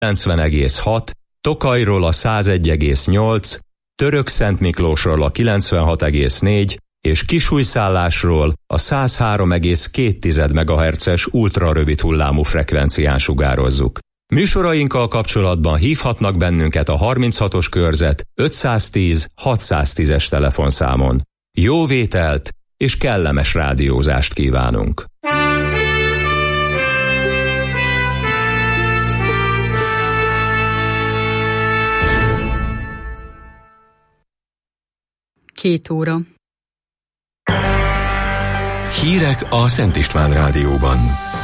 90,6, Tokajról a 101,8, Törökszentmiklósról a 96,4 és Kisújszállásról a 103,2 MHz-es ultrarövid hullámú frekvencián sugározzuk. Műsorainkkal kapcsolatban hívhatnak bennünket a 36-os körzet 510 610-es telefonszámon. Jó vételt és kellemes rádiózást kívánunk! Két óra. Hírek a Szent István Rádióban.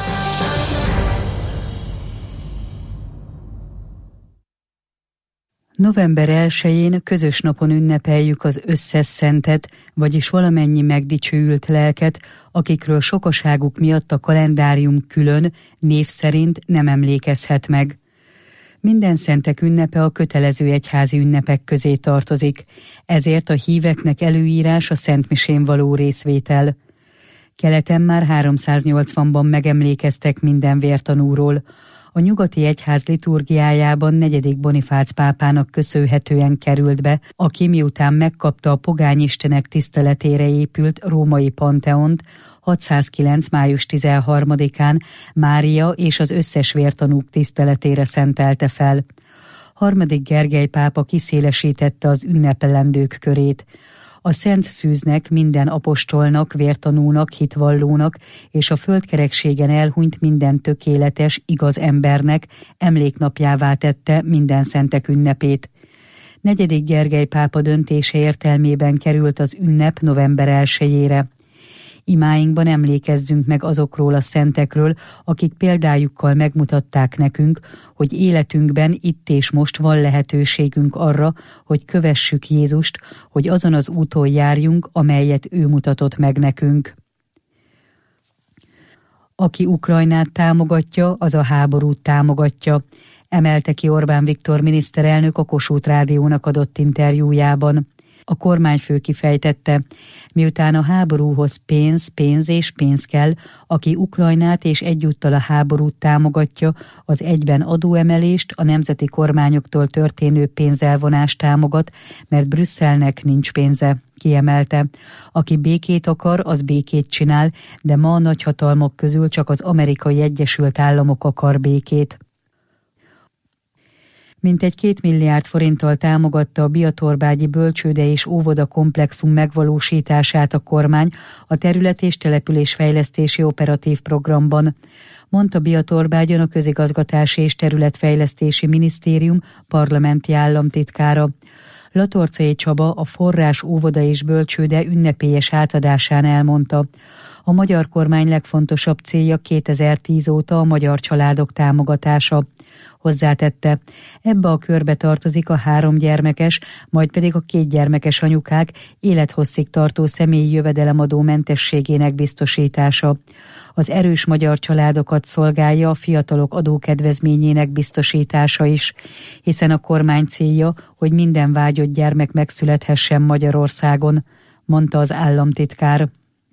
November 1-én közös napon ünnepeljük az összes szentet, vagyis valamennyi megdicsőült lelket, akikről sokaságuk miatt a kalendárium külön, név szerint nem emlékezhet meg. Minden szentek ünnepe a kötelező egyházi ünnepek közé tartozik, ezért a híveknek előírás a szentmisén való részvétel. Keleten már 380-ban megemlékeztek minden vértanúról. A nyugati egyház liturgiájában 4. Bonifác pápának köszönhetően került be, aki miután megkapta a pogányistenek tiszteletére épült római Panteont, 609. május 13-án Mária és az összes vértanúk tiszteletére szentelte fel. 3. Gergely pápa kiszélesítette az ünnepelendők körét. A Szent Szűznek, minden apostolnak, vértanúnak, hitvallónak és a földkerekségen elhunyt minden tökéletes, igaz embernek emléknapjává tette minden szentek ünnepét. 4. Gergely pápa döntése értelmében került az ünnep november 1-ére. Imáinkban emlékezzünk meg azokról a szentekről, akik példájukkal megmutatták nekünk, hogy életünkben itt és most van lehetőségünk arra, hogy kövessük Jézust, hogy azon az úton járjunk, amelyet ő mutatott meg nekünk. Aki Ukrajnát támogatja, az a háborút támogatja, emelte ki Orbán Viktor miniszterelnök a Kossuth Rádiónak adott interjújában. A kormányfő kifejtette, miután a háborúhoz pénz és pénz kell, aki Ukrajnát és egyúttal a háborút támogatja, az egyben adóemelést, a nemzeti kormányoktól történő pénzelvonást támogat, mert Brüsszelnek nincs pénze, kiemelte. Aki békét akar, az békét csinál, de ma a nagyhatalmak közül csak az Amerikai Egyesült Államok akar békét. Mintegy 2 milliárd forinttal támogatta a Biatorbágyi bölcsőde és óvoda komplexum megvalósítását a kormány a terület- és településfejlesztési operatív programban, mondta Biatorbágyon a Közigazgatási és Területfejlesztési Minisztérium parlamenti államtitkára. Latorcai Csaba a forrás óvoda és bölcsőde ünnepélyes átadásán elmondta. A magyar kormány legfontosabb célja 2010 óta a magyar családok támogatása. Hozzátette, ebbe a körbe tartozik a 3 gyermekes, majd pedig a 2 gyermekes anyukák élethosszig tartó személyi jövedelemadó mentességének biztosítása. Az erős magyar családokat szolgálja a fiatalok adókedvezményének biztosítása is, hiszen a kormány célja, hogy minden vágyott gyermek megszülethessen Magyarországon, mondta az államtitkár.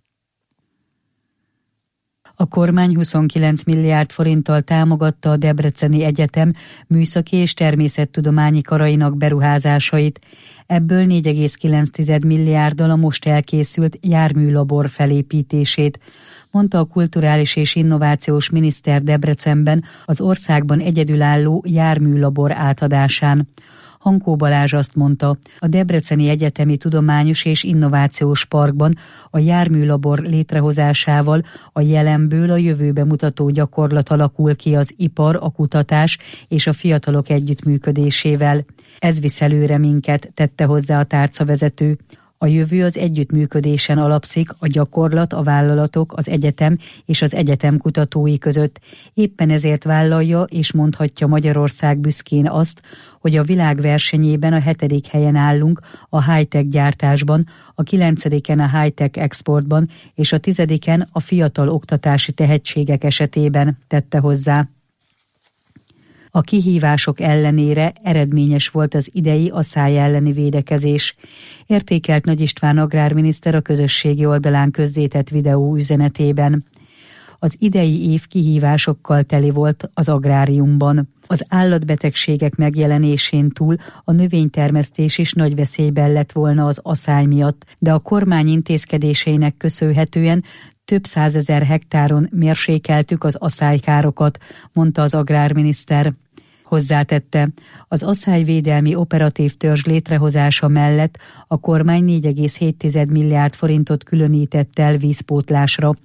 A kormány 29 milliárd forinttal támogatta a Debreceni Egyetem műszaki és természettudományi karainak beruházásait. Ebből 4,9 milliárddal a most elkészült járműlabor felépítését, mondta a kulturális és innovációs miniszter Debrecenben az országban egyedülálló járműlabor átadásán. Hankó Balázs azt mondta, a Debreceni Egyetemi Tudományos és Innovációs Parkban a járműlabor létrehozásával a jelenből a jövőbe mutató gyakorlat alakul ki az ipar, a kutatás és a fiatalok együttműködésével. Ez visz előre minket, tette hozzá a tárcavezető. A jövő az együttműködésen alapszik, a gyakorlat, a vállalatok, az egyetem és az egyetem kutatói között. Éppen ezért vállalja és mondhatja Magyarország büszkén azt, hogy a világ versenyében a 7. helyen állunk a high-tech gyártásban, a 9. a high-tech exportban és a 10. a fiatal oktatási tehetségek esetében, tette hozzá. A kihívások ellenére eredményes volt az idei aszály elleni védekezés. Értékelt Nagy István agrárminiszter a közösségi oldalán közzétett videó üzenetében. Az idei év kihívásokkal teli volt az agráriumban. Az állatbetegségek megjelenésén túl a növénytermesztés is nagy veszélyben lett volna az aszály miatt, de a kormány intézkedéseinek köszönhetően több 100 000 hektáron mérsékeltük az aszálykárokat, mondta az agrárminiszter. Hozzátette, az aszályvédelmi operatív törzs létrehozása mellett a kormány 4,7 milliárd forintot különített el vízpótlásra.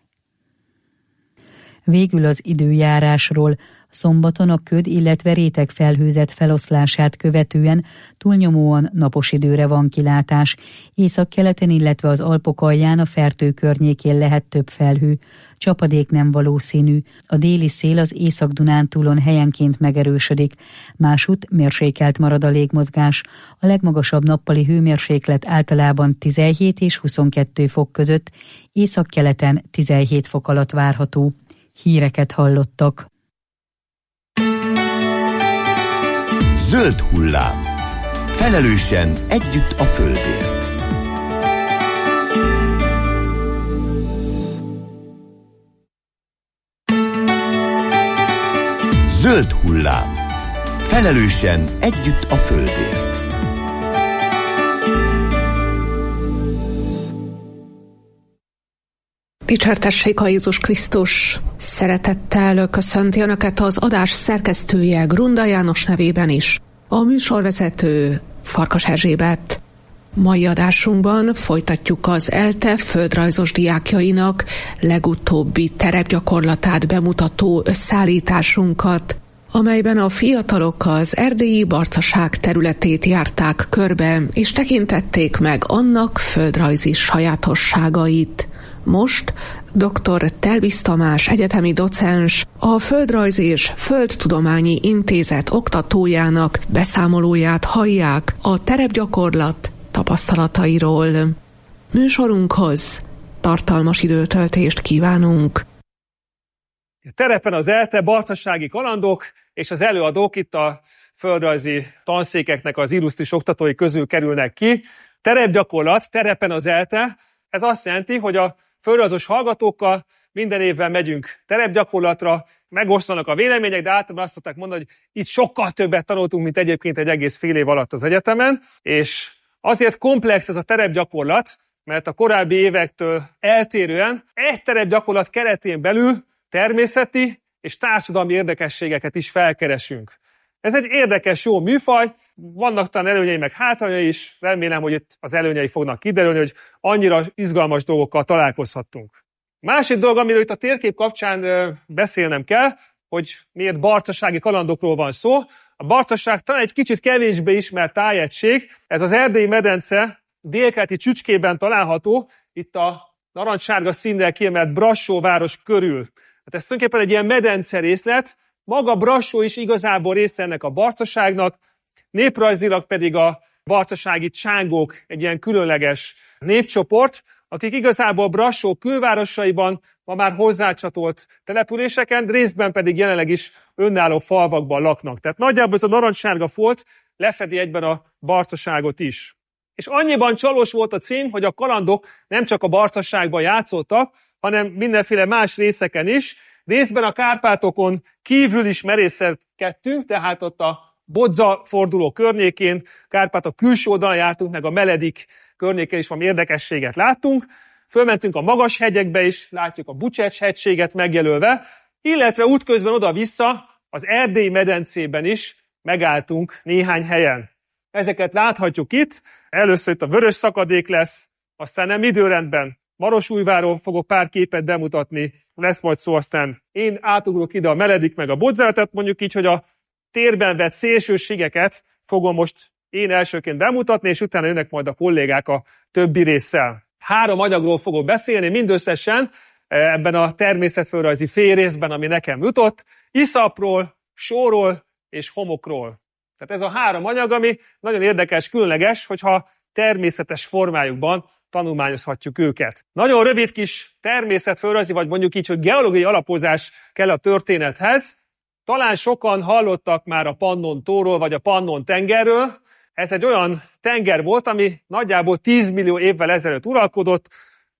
Végül az időjárásról. Szombaton a köd, illetve rétegfelhőzet feloszlását követően túlnyomóan napos időre van kilátás. Északkeleten, illetve az Alpok alján a Fertő környékén lehet több felhő. Csapadék nem valószínű. A déli szél az Észak-Dunántúlon helyenként megerősödik. Másút mérsékelt marad a légmozgás. A legmagasabb nappali hőmérséklet általában 17 és 22 fok között, északkeleten 17 fok alatt várható. Híreket hallottak. Zöld hullám. Felelősen együtt a földért. Zöld hullám. Felelősen együtt a földért. Dicsértessék a Jézus Krisztus! Szeretettel köszönti Önöket az adás szerkesztője Grunda János nevében is. A műsorvezető Farkas Erzsébet. Mai adásunkban folytatjuk az ELTE földrajzos diákjainak legutóbbi terepgyakorlatát bemutató összeállításunkat, amelyben a fiatalok az erdélyi barcaság területét járták körbe, és tekintették meg annak földrajzi sajátosságait. Most dr. Telvisz Tamás egyetemi docens, a Földrajz és Földtudományi Intézet oktatójának beszámolóját hallják a terepgyakorlat tapasztalatairól. Műsorunkhoz tartalmas időtöltést kívánunk. Terepen az ELTE barcasági kalandok és az előadók itt a földrajzi tanszékeknek az illusztris oktatói közül kerülnek ki. Terepgyakorlat, terepen az ELTE, ez azt jelenti, hogy a földrajzos hallgatókkal minden évben megyünk terepgyakorlatra, megosztanak a vélemények, de általában azt szokták mondani, hogy itt sokkal többet tanultunk, mint egyébként egy egész fél év alatt az egyetemen, és azért komplex ez a terepgyakorlat, mert a korábbi évektől eltérően egy terepgyakorlat keretén belül természeti és társadalmi érdekességeket is felkeresünk. Ez egy érdekes, jó műfaj, vannak talán előnyei meg hátrányai is, remélem, hogy itt az előnyei fognak kiderülni, hogy annyira izgalmas dolgokkal találkozhattunk. Másik dolog, amiről itt a térkép kapcsán beszélnem kell, hogy miért barcasági kalandokról van szó. A barcaság talán egy kicsit kevésbé ismert tájegység, ez az Erdélyi medence délkeleti csücskében található, itt a narancssárga színnel kiemelt Brassó város körül. Hát ez tulajdonképpen egy ilyen medence részlet, maga Brassó is igazából része ennek a barcaságnak, néprajzilag pedig a barcasági csángók egy ilyen különleges népcsoport, akik igazából Brassó külvárosaiban ma már hozzácsatolt településeken, részben pedig jelenleg is önálló falvakban laknak. Tehát nagyjából ez a narancssárga folt lefedi egyben a barcaságot is. És annyiban csalós volt a cím, hogy a kalandok nem csak a barcaságban játszottak, hanem mindenféle más részeken is. Részben a Kárpátokon kívül is merészkedtünk, tehát ott a Bodza forduló környékén, Kárpátok külső oldalon jártunk, meg a Meledik környéken is valami érdekességet láttunk. Fölmentünk a magas hegyekbe is, látjuk a Bucsecs-hegységet megjelölve, illetve útközben oda-vissza az Erdélyi medencében is megálltunk néhány helyen. Ezeket láthatjuk itt, először itt a Vörös szakadék lesz, aztán nem időrendben Marosújváról fogok pár képet bemutatni, lesz majd szó, aztán én átugrok ide a Meledik meg a Bodzára, mondjuk így, hogy a térben vett szélsőségeket fogom most én elsőként bemutatni, és utána jönnek majd a kollégák a többi résszel. 3 anyagról fogok beszélni mindösszesen ebben a természetföldrajzi félrészben, ami nekem jutott, iszapról, sóról és homokról. Tehát ez a 3 anyag, ami nagyon érdekes, különleges, hogyha természetes formájukban tanulmányozhatjuk őket. Nagyon rövid kis természetföldrajzi, vagy mondjuk így, hogy geológiai alapozás kell a történethez. Talán sokan hallottak már a Pannon-tóról, vagy a Pannon-tengerről. Ez egy olyan tenger volt, ami nagyjából 10 millió évvel ezelőtt uralkodott.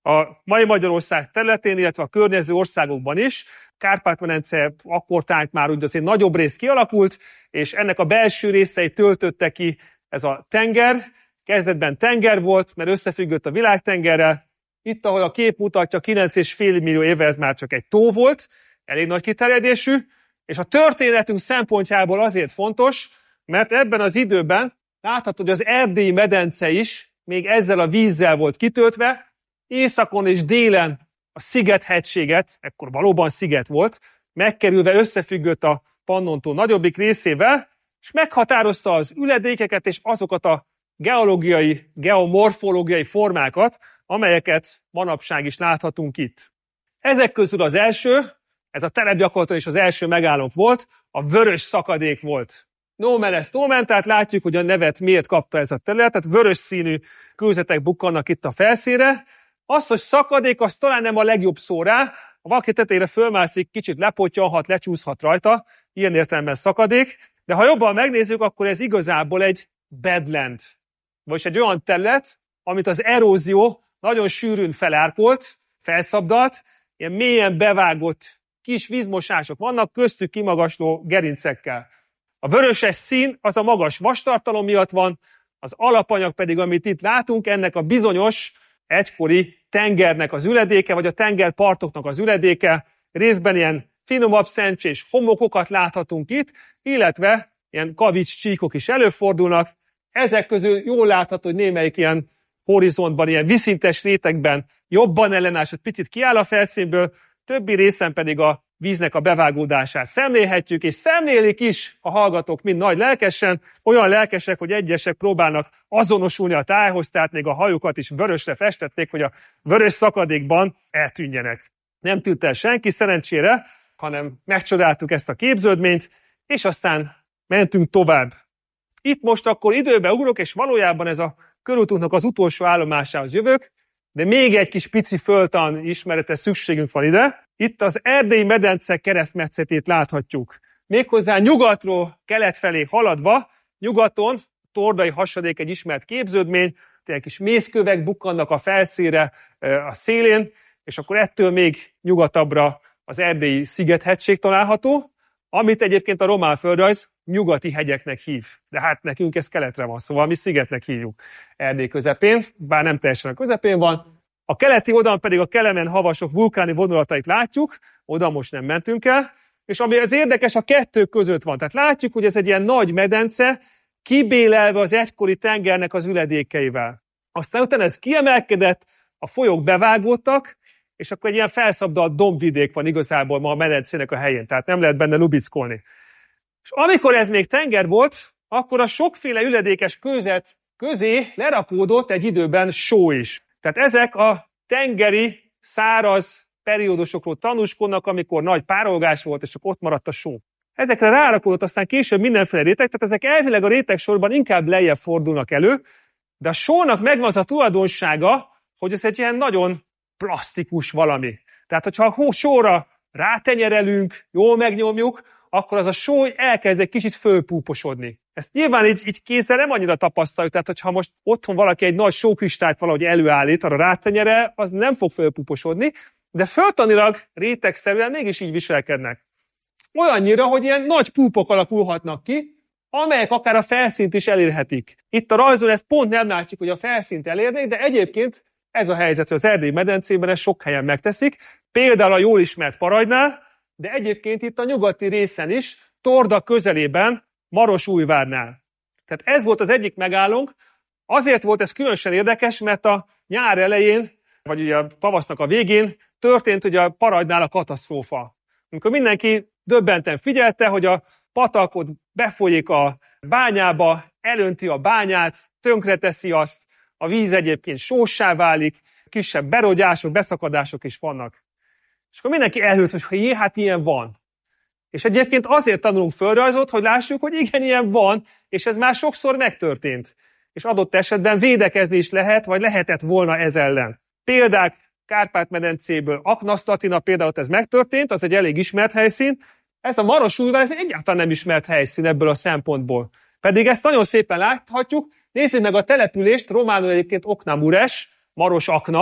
a mai Magyarország területén, illetve a környező országokban is. Kárpát-medence akkortájt már úgy azért nagyobb részt kialakult, és ennek a belső részeit töltötte ki ez a tenger. Kezdetben tenger volt, mert összefüggött a világtengerrel. Itt, ahol a kép mutatja, 9,5 millió éve ez már csak egy tó volt, elég nagy kiterjedésű, és a történetünk szempontjából azért fontos, mert ebben az időben láthatod, hogy az Erdélyi medence is még ezzel a vízzel volt kitöltve, északon és délen a Sziget-hegységet, ekkor valóban sziget volt, megkerülve összefüggött a Pannon-tó nagyobbik részével, és meghatározta az üledékeket és azokat a geológiai, geomorfológiai formákat, amelyeket manapság is láthatunk itt. Ezek közül az első, ez a terepgyakorlaton is az első megállónk volt, a vörös szakadék volt. Nomen est omen, tehát látjuk, hogy a nevet miért kapta ez a terület, tehát vörös színű kőzetek bukkannak itt a felszínre. Az, hogy szakadék, az talán nem a legjobb szó rá, ha valaki tetejére fölmászik, kicsit lepottyanhat, lecsúszhat rajta, ilyen értelemben szakadék, de ha jobban megnézzük, akkor ez igazából egy badland, vagyis egy olyan terület, amit az erózió nagyon sűrűn felárkolt, felszabdalt, ilyen mélyen bevágott kis vízmosások vannak, köztük kimagasló gerincekkel. A vöröses szín az a magas vastartalom miatt van, az alapanyag pedig, amit itt látunk, ennek a bizonyos egykori tengernek az üledéke, vagy a tengerpartoknak az üledéke, részben ilyen finomabb szentsés homokokat láthatunk itt, illetve ilyen kavics csíkok is előfordulnak. Ezek közül jól látható, hogy némelyik ilyen horizontban, ilyen vízszintes rétegben jobban ellenáll, hogy picit kiáll a felszínből, többi részen pedig a víznek a bevágódását szemlélhetjük, és szemlélik is a hallgatók mind nagy lelkesen, olyan lelkesek, hogy egyesek próbálnak azonosulni a tájhoz, tehát még a hajukat is vörösre festették, hogy a vörös szakadékban eltűnjenek. Nem tűnt el senki szerencsére, hanem megcsodáltuk ezt a képződményt, és aztán mentünk tovább. Itt most akkor időbe ugrok, és valójában ez a körútunknak az utolsó állomásához jövök, de még egy kis pici földtan ismerete szükségünk van ide. Itt az Erdélyi medence keresztmetszetét láthatjuk. Méghozzá nyugatról kelet felé haladva, nyugaton tordai hasadék egy ismert képződmény, egy kis mészkövek bukkannak a felszínre a szélén, és akkor ettől még nyugatabbra az Erdélyi Sziget-hegység található, amit egyébként a román földrajz nyugati hegyeknek hív. De hát nekünk ez keletre van, szóval mi szigetnek hívjuk Erdély közepén, bár nem teljesen a közepén van. A keleti oldalon pedig a Kelemen-havasok vulkáni vonulatait látjuk, oda most nem mentünk el, és ami az érdekes, a kettő között van. Tehát látjuk, hogy ez egy ilyen nagy medence, kibélelve az egykori tengernek az üledékeivel. Aztán utána ez kiemelkedett, a folyók bevágódtak, és akkor egy ilyen felszabdalt dombvidék van igazából ma a medencének a helyén, tehát nem lehet benne lubickolni. És amikor ez még tenger volt, akkor a sokféle üledékes kőzet közé lerakódott egy időben só is. Tehát ezek a tengeri, száraz periódusokról tanúskodnak, amikor nagy párolgás volt, és csak ott maradt a só. Ezekre rárakódott aztán később mindenféle réteg, tehát ezek elvileg a rétegsorban inkább lejjebb fordulnak elő, de a sónak megvan az a tulajdonsága, hogy ez egy ilyen nagyon plastikus valami. Tehát, hogyha a sóra rátenyerelünk, jól megnyomjuk, akkor az a só elkezd egy kicsit fölpúposodni. Ezt nyilván így kézzel nem annyira tapasztaljuk, tehát hogyha most otthon valaki egy nagy sókristályt valahogy előállít, arra rátenyere, az nem fog fölpúposodni, de földtanilag rétegszerűen mégis így viselkednek. Olyannyira, hogy ilyen nagy púpok alakulhatnak ki, amelyek akár a felszínt is elérhetik. Itt a rajzon ezt pont nem látjuk, hogy a felszínt elérnék, de egyébként ez a helyzet, hogy az Erdélyi medencében ezt sok helyen megteszik, például a jól ismert Paradnál, de egyébként itt a nyugati részen is, Torda közelében, Marosújvárnál. Tehát ez volt az egyik megállónk, azért volt ez különösen érdekes, mert a nyár elején, vagy ugye a tavasznak a végén történt ugye a Paradnál a katasztrófa. Amikor mindenki döbbenten figyelte, hogy a patakot befolyik a bányába, elönti a bányát, tönkreteszi azt, a víz egyébként sóssá válik, kisebb berogyások, beszakadások is vannak. És akkor mindenki elhűlt, hogy hát ilyen van. És egyébként azért tanulunk földrajzot, hogy lássuk, hogy igen, ilyen van, és ez már sokszor megtörtént. És adott esetben védekezni is lehet, vagy lehetett volna ez ellen. Példák Kárpát-medencéből, Aknaszlatina például ez megtörtént, az egy elég ismert helyszín. Ez a Marosújvár, ez egyáltalán nem ismert helyszín ebből a szempontból. Pedig ezt nagyon szépen láthatjuk. Nézzük meg a települést, románul egyébként Oknamures, Maros Akna,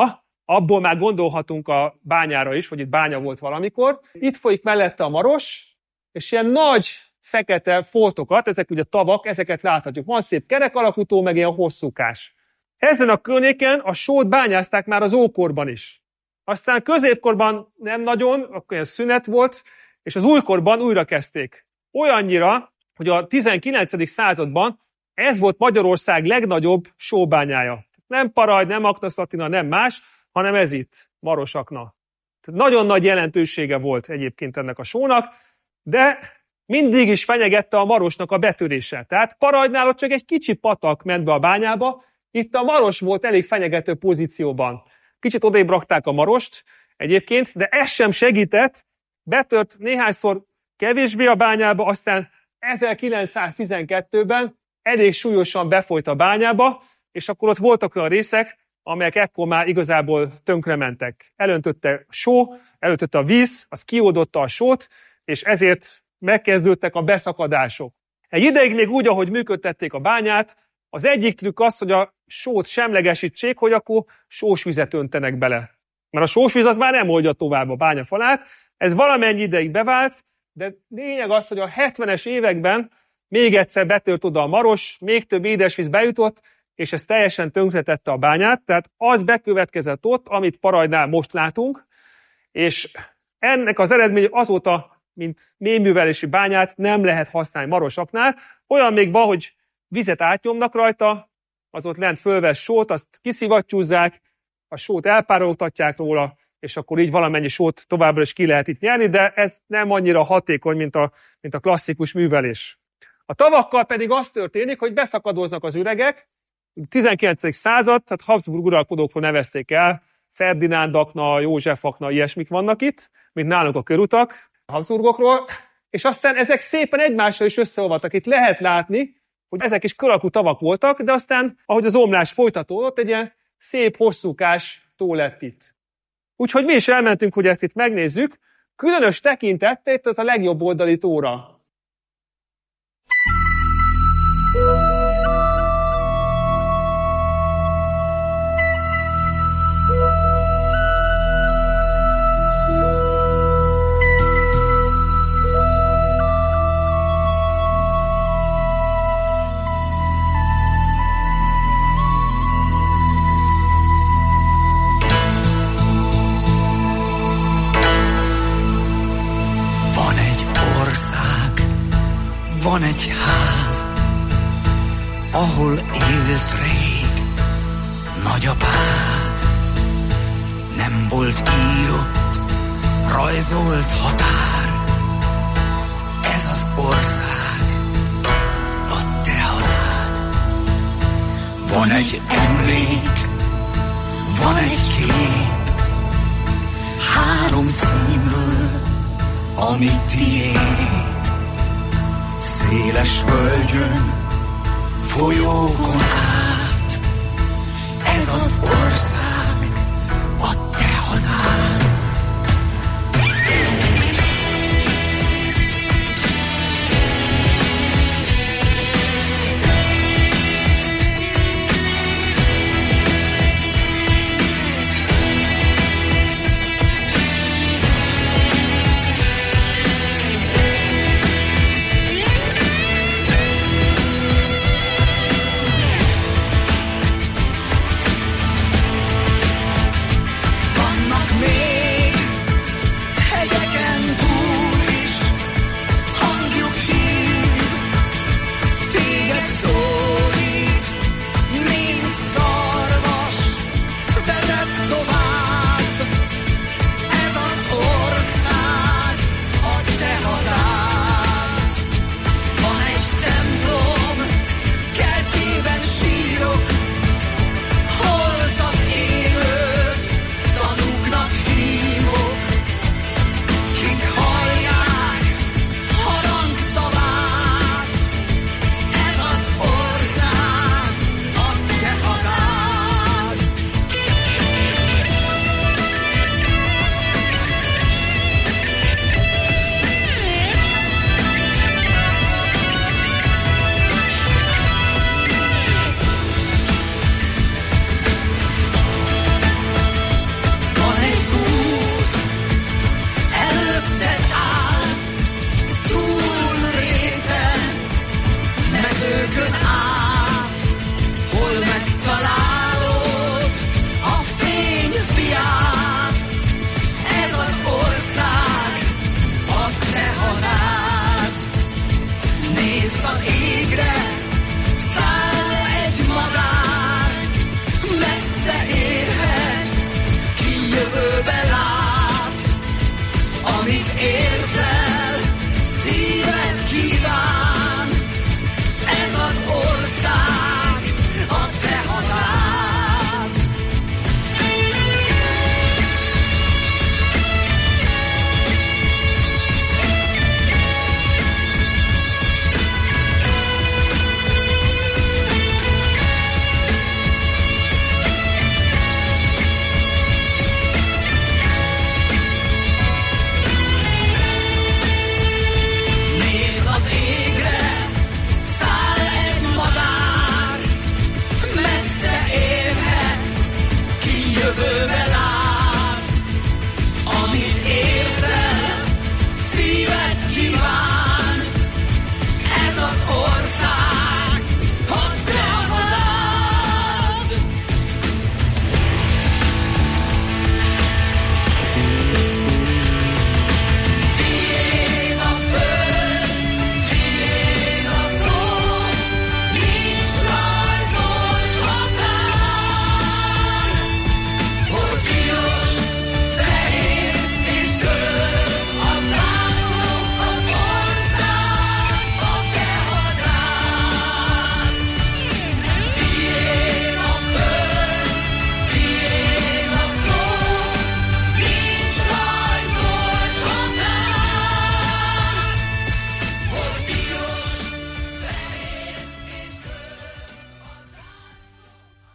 abból már gondolhatunk a bányára is, hogy itt bánya volt valamikor. Itt folyik mellette a Maros, és ilyen nagy fekete foltokat, ezek ugye tavak, ezeket láthatjuk. Van szép kerek alakú tó, meg ilyen hosszúkás. Ezen a környéken a sót bányázták már az ókorban is. Aztán középkorban nem nagyon, akkor ilyen szünet volt, és az újkorban újra kezdték. Olyannyira, hogy a 19. században ez volt Magyarország legnagyobb sóbányája. Nem Parajd, nem Aknaszlatina, nem más, hanem ez itt, Marosakna. Tehát nagyon nagy jelentősége volt egyébként ennek a sónak, de mindig is fenyegette a Marosnak a betörése. Tehát Parajdnál ott csak egy kicsi patak ment be a bányába, itt a Maros volt elég fenyegető pozícióban. Kicsit odébb rakták a Marost egyébként, de ez sem segített, betört néhányszor kevésbé a bányába, aztán 1912-ben elég súlyosan befolyt a bányába, és akkor ott voltak olyan részek, amelyek ekkor már igazából tönkrementek. Elöntötte a só, elöntötte a víz, az kioldotta a sót, és ezért megkezdődtek a beszakadások. Egy ideig még úgy, ahogy működtették a bányát, az egyik trükk az, hogy a sót semlegesítsék, hogy akkor sósvizet öntenek bele. Mert a sósvíz az már nem oldja tovább a bánya falát, ez valamennyi ideig bevált, de lényeg az, hogy a 70-es években még egyszer betört oda a Maros, még több édesvíz bejutott, és ez teljesen tönkretette a bányát, tehát az bekövetkezett ott, amit Parajdnál most látunk, és ennek az eredmény azóta, mint mélyművelési bányát nem lehet használni Marosaknál. Olyan még van, hogy vizet átnyomnak rajta, az ott lent fölvesz sót, azt kiszivattyúzzák, a sót elpárologtatják róla, és akkor így valamennyi sót továbbra is ki lehet itt nyerni, de ez nem annyira hatékony, mint a klasszikus művelés. A tavakkal pedig az történik, hogy beszakadoznak az üregek. 19. század, tehát Habsburg uralkodókról nevezték el, Ferdinándakna, Józsefakna, ilyesmik vannak itt, mint nálunk a körutak, a Habsburgokról, és aztán ezek szépen egymással is összeolvadtak. Itt lehet látni, hogy ezek is kör alakú tavak voltak, de aztán, ahogy az omlás folytatódott, egy ilyen szép, hosszúkás tó lett itt. Úgyhogy mi is elmentünk, hogy ezt itt megnézzük, különös tekintettel itt az a legjobb oldali tóra. Van egy ház, ahol élt rég nagyapád. Nem volt írott, rajzolt határ. Ez az ország, a te hazád. Van egy emlék, van egy kép, 3 színről, ami tiéd. Széles völgyön, folyókon át, ez az ország, a te hazád. mezőkön át, hol megtalálod a fény fiát. Ez az ország, a te hazád. Nézz az égre, száll egy madár, messze érhet, ki jövőbe lát. Amit érzel, szíved kíván, ez az ország, a te hazád. Nézz az égre, száll egy madár, messze érhet, ki jövőbe lát. Amit érzel, szíved kíván, ez az ország, a te hazád. Tiéd a föld, tiéd a szó, nincs rajzolt határ. Hol piros, fehér és zöld a zászló, az ország, a te hazád. Tiéd a föld, tiéd a szó, nincs rajzolt határ. Hol piros, fehér és zöld a zászló.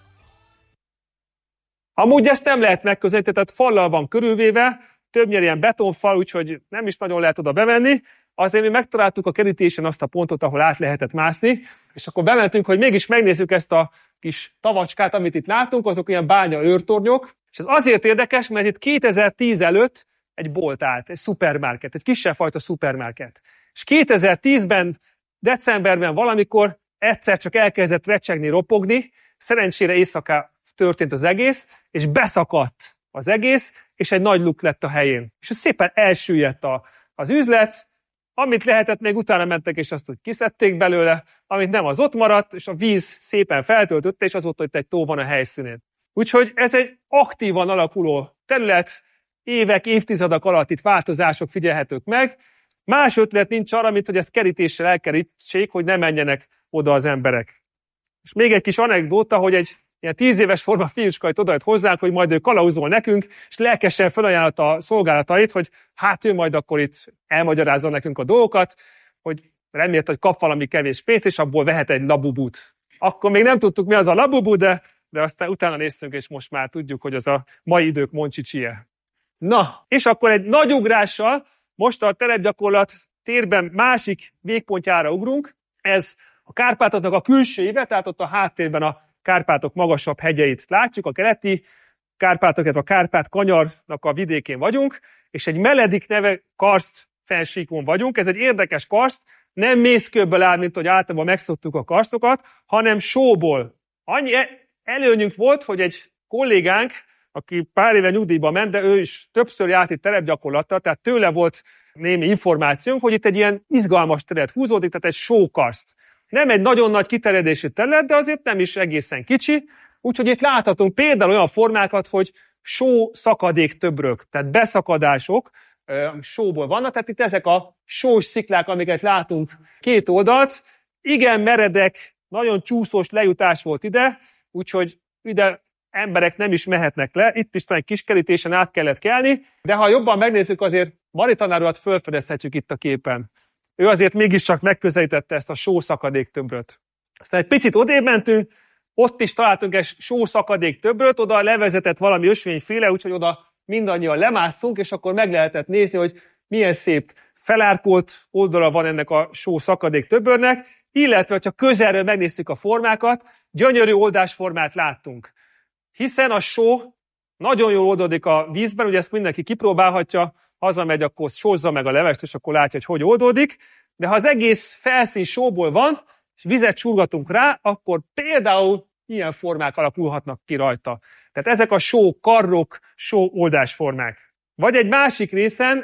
Amúgy ezt nem lehet megközelíteni, tehát fallal van körülvéve, többnyire ilyen betonfal, úgyhogy nem is nagyon lehet oda bemenni. Azért mi megtaláltuk a kerítésen azt a pontot, ahol át lehetett mászni, és akkor bementünk, hogy mégis megnézzük ezt a kis tavacskát, amit itt látunk, azok ilyen bánya őrtornyok, és ez azért érdekes, mert itt 2010 előtt egy bolt állt, egy szupermarket, egy kisebb fajta szupermarket. És 2010-ben, decemberben valamikor egyszer csak elkezdett recsegni, ropogni, szerencsére éjszaka történt az egész, és beszakadt az egész, és egy nagy luk lett a helyén. És szépen elsüllyedt az üzlet, amit lehetett, még utána mentek, és azt úgy kiszedték belőle, amit nem, az ott maradt, és a víz szépen feltöltötte, és azóta itt egy tó van a helyszínén. Úgyhogy ez egy aktívan alakuló terület, évek, évtizedek alatt itt változások figyelhetők meg. Más ötlet nincs arra, mint hogy ezt kerítéssel elkerítsék, hogy ne menjenek oda az emberek. És még egy kis anekdóta, hogy egy ilyen 10 éves forma fiúcska itt odajött hozzánk, hogy majd ő kalauzol nekünk, és lelkesen felajánlotta a szolgálatait, hogy hát ő majd akkor itt elmagyarázza nekünk a dolgokat, hogy remélt, hogy kap valami kevés pénzt, és abból vehet egy labubut. Akkor még nem tudtuk, mi az a labubu, de aztán utána néztünk, és most már tudjuk, hogy az a mai idők moncsicsie. Na, és akkor egy nagy ugrással most a terepgyakorlat térben másik végpontjára ugrunk. Ez a Kárpátoknak a külső éve, tehát ott a háttérben a Kárpátok magasabb hegyeit látjuk, a keleti Kárpátokat, a Kárpát-kanyarnak a vidékén vagyunk, és egy Meledik neve karszt fennsíkon vagyunk. Ez egy érdekes karszt, nem mészkőből áll, mint hogy általában megszoktuk a karstokat, hanem sóból. Annyi előnyünk volt, hogy egy kollégánk, aki pár éve nyugdíjba ment, de ő is többször járt itt terepgyakorlattal, tehát tőle volt némi információnk, hogy itt egy ilyen izgalmas terület húzódik, tehát egy sókarszt. Nem egy nagyon nagy kiterjedésű terület, de azért nem is egészen kicsi, úgyhogy itt láthatunk például olyan formákat, hogy só szakadék többrök, tehát beszakadások sóból vannak, tehát itt ezek a sós sziklák, amiket látunk két oldalt, igen meredek, nagyon csúszós lejutás volt ide, úgyhogy ide emberek nem is mehetnek le, itt is egy kis kerítésen át kellett kelni, de ha jobban megnézzük, azért Mari tanár urat felfedezhetjük itt a képen. Ő azért mégiscsak megközelítette ezt a sószakadék tömbröt. Aztán egy picit odébb mentünk, ott is találtunk egy sószakadék tömbröt, oda levezetett valami ösvényféle, úgyhogy oda mindannyian lemásztunk, és akkor meg lehetett nézni, hogy milyen szép felárkolt oldala van ennek a sószakadék tömbrnek, illetve, ha közelről megnéztük a formákat, gyönyörű oldásformát láttunk. Hiszen a só nagyon jól oldódik a vízben, ugye ezt mindenki kipróbálhatja, hazamegy, akkor sózza meg a levest, és akkor látja, hogy oldódik. De ha az egész felszín sóból van, és vizet csurgatunk rá, akkor például ilyen formák alakulhatnak ki rajta. Tehát ezek a só karrok, só oldásformák. Vagy egy másik részen,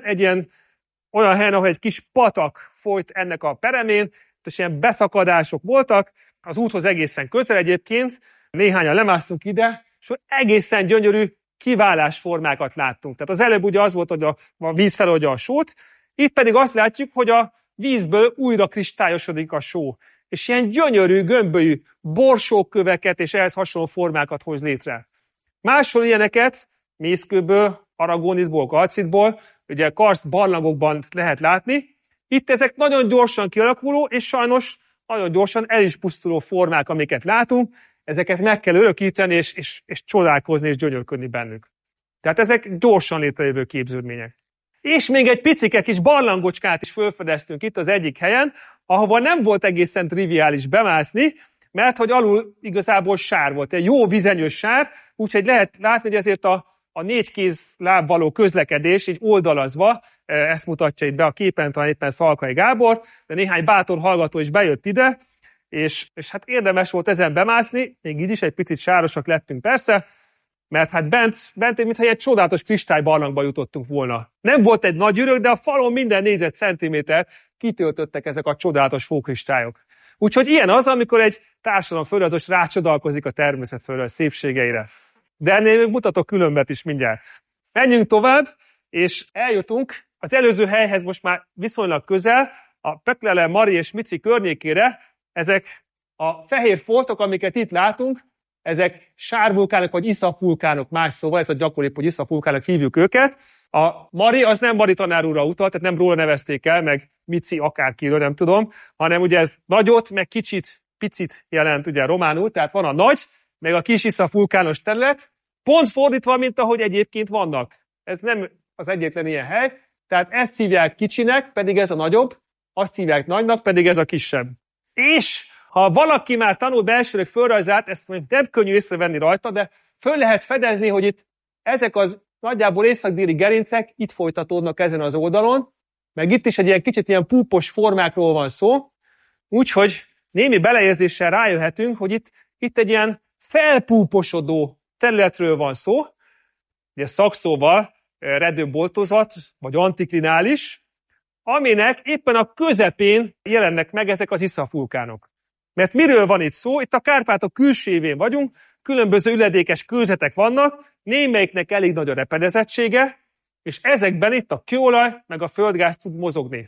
olyan helyen, ahol egy kis patak folyt ennek a peremén, és ilyen beszakadások voltak, az úthoz egészen közel egyébként, néhányan lemásztunk ide, és egészen gyönyörű kiválásformákat láttunk. Tehát az előbb ugye az volt, hogy a víz feloldja a sót, itt pedig azt látjuk, hogy a vízből újra kristályosodik a só, és ilyen gyönyörű, gömbölyű borsóköveket és ehhez hasonló formákat hoz létre. Máshol ilyeneket mészkőből, aragonitból, kalcitból, ugye karszt barlangokban lehet látni. Itt ezek nagyon gyorsan kialakuló, és sajnos nagyon gyorsan el is pusztuló formák, amiket látunk, ezeket meg kell örökíteni, és csodálkozni, és gyönyörködni bennük. Tehát ezek gyorsan létrejövő képződmények. És még egy picike kis barlangocskát is felfedeztünk itt az egyik helyen, ahova nem volt egészen triviális bemászni, mert hogy alul igazából sár volt, egy jó vizenyős sár, úgyhogy lehet látni, hogy ezért a 4 kézláb való közlekedés így oldalazva, ezt mutatja itt be a képen, talán éppen Szalkai Gábor, de néhány bátor hallgató is bejött ide, és hát érdemes volt ezen bemászni, még így is egy picit sárosak lettünk persze, mert hát bent mintha egy csodálatos kristálybarlangba jutottunk volna. Nem volt egy nagy ürök, de a falon minden négyzetcentiméter kitöltöttek ezek a csodálatos hókristályok. Úgyhogy ilyen az, amikor egy társadalomföldrajzos rácsodálkozik a természetföldrajz szépségeire. De ennél még mutatok különbet is mindjárt. Menjünk tovább, és eljutunk az előző helyhez most már viszonylag közel, a Peklele, Mari és Mici környékére. Ezek a fehér foltok, amiket itt látunk, ezek sárvulkánok vagy iszapvulkánok, más szóval, ez a gyakoribb, hogy iszapvulkánok hívjuk őket. A Mari az nem Mari tanár úrra utalt, tehát nem róla nevezték el, meg Mici akárkiről, nem tudom, hanem ugye ez nagyot, meg kicsit, picit jelent ugye románul, tehát van a nagy, meg a kis iszapvulkános terület, pont fordítva, mint ahogy egyébként vannak. Ez nem az egyetlen ilyen hely, tehát ezt hívják kicsinek, pedig ez a nagyobb, azt hívják nagynak, pedig ez a kisebb. És ha valaki már tanul belsőleg földrajzát, ezt nem könnyű észrevenni rajta, de föl lehet fedezni, hogy itt ezek az nagyjából észak-déli gerincek itt folytatódnak ezen az oldalon, meg itt is egy ilyen kicsit ilyen púpos formákról van szó, úgyhogy némi beleérzéssel rájöhetünk, hogy itt egy ilyen felpúposodó területről van szó, ugye szakszóval redőboltozat, vagy antiklinális, aminek éppen a közepén jelennek meg ezek az iszapvulkánok. Mert miről van itt szó? Itt a Kárpátok külsőjén vagyunk, különböző üledékes kőzetek vannak, némelyiknek elég nagy a repedezettsége, és ezekben itt a kőolaj meg a földgáz tud mozogni.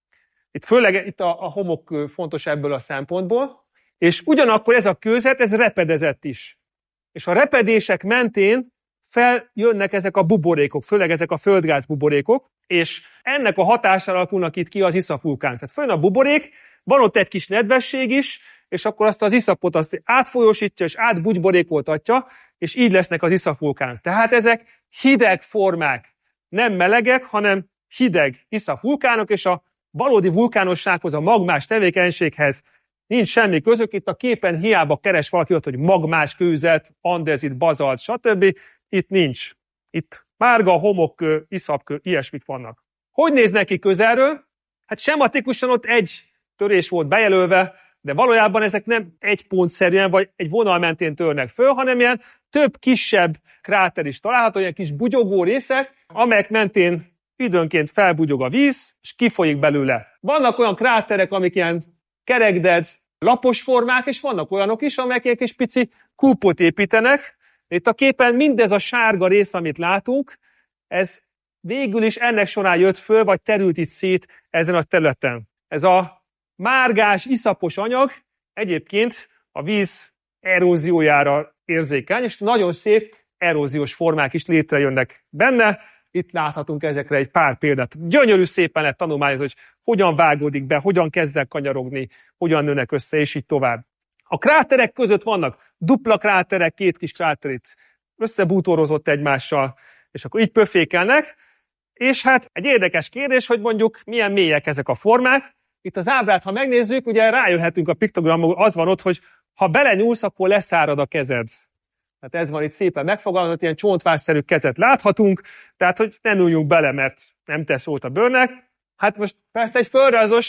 Itt főleg itt a homokkő fontos ebből a szempontból, és ugyanakkor ez a kőzet, ez repedezett is. És a repedések mentén feljönnek ezek a buborékok, főleg ezek a földgáz buborékok, és ennek a hatására alakulnak itt ki az iszapvulkánok. Tehát följön a buborék, van ott egy kis nedvesség is, és akkor azt az iszapot azt átfolyósítja, és átbugyborékoltatja, és így lesznek az iszapvulkánok. Tehát ezek hideg formák, nem melegek, hanem hideg iszapvulkánok, és a valódi vulkánossághoz, a magmás tevékenységhez nincs semmi közök. Itt a képen hiába keres valaki ott, hogy magmás kőzet, andezit, bazalt, stb. Itt nincs. Itt márga, homokkő, iszapkő, ilyesmik vannak. Hogy néz neki közelről? Hát sematikusan ott egy törés volt bejelölve, de valójában ezek nem egy pontszerűen, vagy egy vonal mentén törnek föl, hanem ilyen több kisebb kráter is található, ilyen kis bugyogó részek, amelyek mentén időnként felbugyog a víz, és kifolyik belőle. Vannak olyan kráterek, amik ilyen kerekded, lapos formák, és vannak olyanok is, amelyek egy kis pici kúpot építenek. Itt a képen mindez a sárga rész, amit látunk, ez végül is ennek során jött föl, vagy terült itt szét ezen a területen. Ez a márgás, iszapos anyag egyébként a víz eróziójára érzékeny, és nagyon szép eróziós formák is létrejönnek benne. Itt láthatunk ezekre egy pár példát. Gyönyörű szépen lehet tanulmányozni, hogy hogyan vágódik be, hogyan kezd el kanyarogni, hogyan nőnek össze, és így tovább. A kráterek között vannak dupla kráterek, két kis kráter itt összebútorozott egymással, és akkor így pöfékelnek. És hát egy érdekes kérdés, hogy mondjuk milyen mélyek ezek a formák. Itt az ábrát, ha megnézzük, ugye rájöhetünk a piktogramból, az van ott, hogy ha belenyúlsz, akkor leszárad a kezed. Tehát ez van itt szépen megfogalmazott, ilyen csontvásszerű kezet láthatunk, tehát hogy ne nyúljunk bele, mert nem tesz jót a bőrnek. Hát most persze egy földrajzos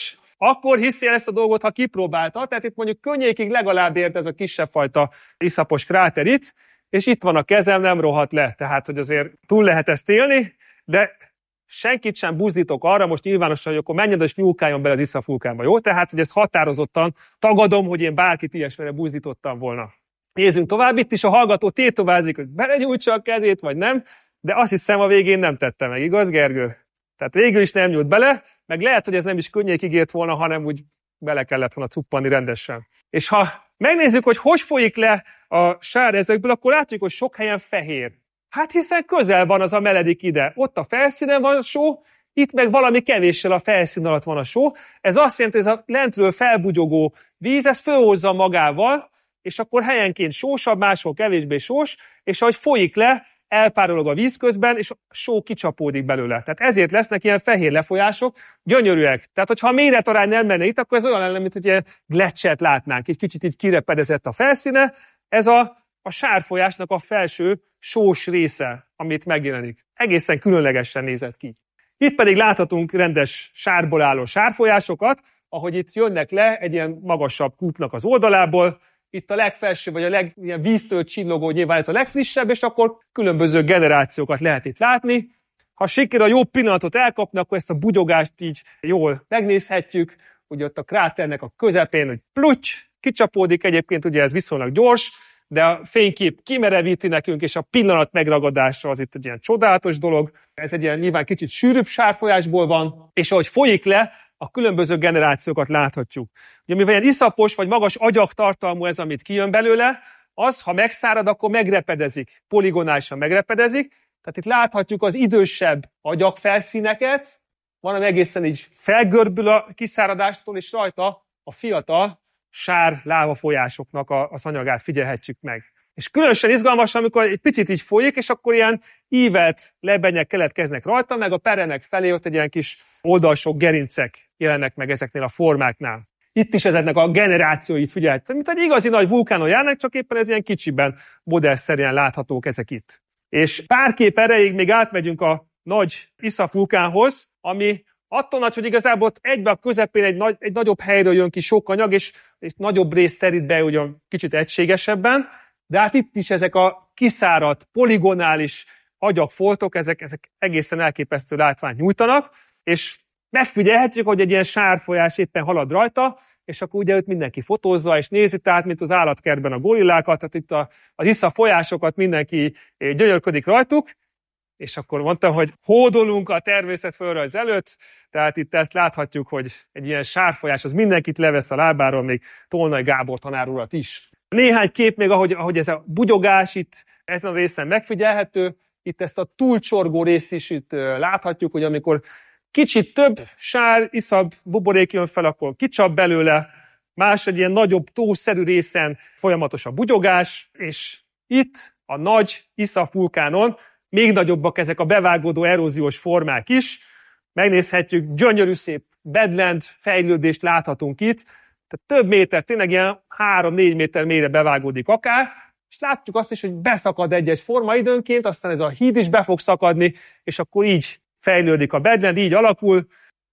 akkor hiszi el ezt a dolgot, ha kipróbálta. Tehát itt mondjuk könnyékig legalább ért ez a kisebb fajta iszapos kráter itt, és itt van a kezem, nem rohadt le. Tehát, hogy azért túl lehet ezt élni, de senkit sem buzdítok arra, most nyilvánosan, hogy akkor menjen és nyúlkáljon bele az iszap vulkánba, jó? Tehát, hogy ezt határozottan tagadom, hogy én bárkit ilyesmire buzdítottam volna. Nézzünk tovább, itt is a hallgató tétovázik, hogy belenyújtsa a kezét, vagy nem, de azt hiszem a végén nem tette meg, igaz, Gergő? Tehát végül is nem nyújt bele, meg lehet, hogy ez nem is könnyékig ért volna, hanem úgy bele kellett volna cuppanni rendesen. És ha megnézzük, hogy folyik le a sár ezekből, akkor látjuk, hogy sok helyen fehér. Hát hiszen közel van az a meledék ide. Ott a felszínen van a só, itt meg valami kevéssel a felszín alatt van a só. Ez azt jelenti, hogy ez a lentről felbugyogó víz, ez fölhozza magával, és akkor helyenként sósabb, máshol kevésbé sós, és ahogy folyik le, elpárolog a víz közben, és a só kicsapódik belőle. Tehát ezért lesznek ilyen fehér lefolyások, gyönyörűek. Tehát, hogyha a méretarány nem lenne itt, akkor ez olyan lenne, mint hogy ilyen gletszert látnánk. Egy kicsit így kirepedezett a felszíne. Ez a sárfolyásnak a felső sós része, amit megjelenik. Egészen különlegesen nézett ki. Itt pedig láthatunk rendes sárból álló sárfolyásokat, ahogy itt jönnek le egy ilyen magasabb kúpnak az oldalából. Itt a legfelső, vagy a ilyen víztől csillogó, nyilván ez a legfrissebb, és akkor különböző generációkat lehet itt látni. Ha sikerül a jó pillanatot elkapni, akkor ezt a bugyogást így jól megnézhetjük. Ugye ott a kráternek a közepén, hogy pluty, kicsapódik, egyébként ugye ez viszonylag gyors, de a fénykép kimerevíti nekünk, és a pillanat megragadása az itt egy ilyen csodálatos dolog. Ez egy ilyen nyilván kicsit sűrűbb sárfolyásból van, és ahogy folyik le, a különböző generációkat láthatjuk. Ugye mivel ilyen iszapos vagy magas agyagtartalmú ez, amit kijön belőle, az, ha megszárad, akkor megrepedezik, poligonálisan megrepedezik. Tehát itt láthatjuk az idősebb agyagfelszíneket, van, ami egészen így felgörbül a kiszáradástól, és rajta a fiatal sár lávafolyásoknak az anyagát figyelhetjük meg. És különösen izgalmas, amikor egy picit így folyik, és akkor ilyen ívelt lebenyek keletkeznek rajta, meg a perenek felé ott egy ilyen kis oldalsó gerincek jelennek meg ezeknél a formáknál. Itt is ezeknek a generációit figyelhető, mint egy igazi nagy vulkánon járnak, csak éppen ez ilyen kicsiben, modellszerűen láthatók ezek itt. És pár kép erejéig még átmegyünk a nagy iszap vulkánhoz, ami attól nagy, hogy igazából ott egybe a közepén egy nagyobb helyről jön ki sok anyag, és nagyobb részt terít be ugyan kicsit egységesebben, de hát itt is ezek a kiszáradt, poligonális agyagfoltok, ezek egészen elképesztő látványt nyújtanak, és megfigyelhetjük, hogy egy ilyen sárfolyás éppen halad rajta, és akkor ugye őt mindenki fotózza, és nézi, tehát mint az állatkertben a gorillákat, tehát itt az iszap folyásokat mindenki gyönyörködik rajtuk, és akkor mondtam, hogy hódolunk a természetföldrajz előtt, tehát itt ezt láthatjuk, hogy egy ilyen sárfolyás az mindenkit levesz a lábáról, még Tolnai Gábor tanár urat is. Néhány kép még, ahogy ez a bugyogás itt ezen a részen megfigyelhető, itt ezt a túlcsorgó részt is itt láthatjuk, hogy amikor kicsit több sár, iszap buborék jön fel, akkor kicsap belőle, más egy ilyen nagyobb tószerű részen folyamatos a bugyogás, és itt a nagy iszap vulkánon még nagyobbak ezek a bevágódó eróziós formák is. Megnézhetjük, gyönyörű szép bedland fejlődést láthatunk itt, tehát több méter, tényleg ilyen 3-4 méter mélyre bevágódik akár, és látjuk azt is, hogy beszakad egy-egy forma időnként, aztán ez a híd is be fog szakadni, és akkor így fejlődik a bedland, így alakul.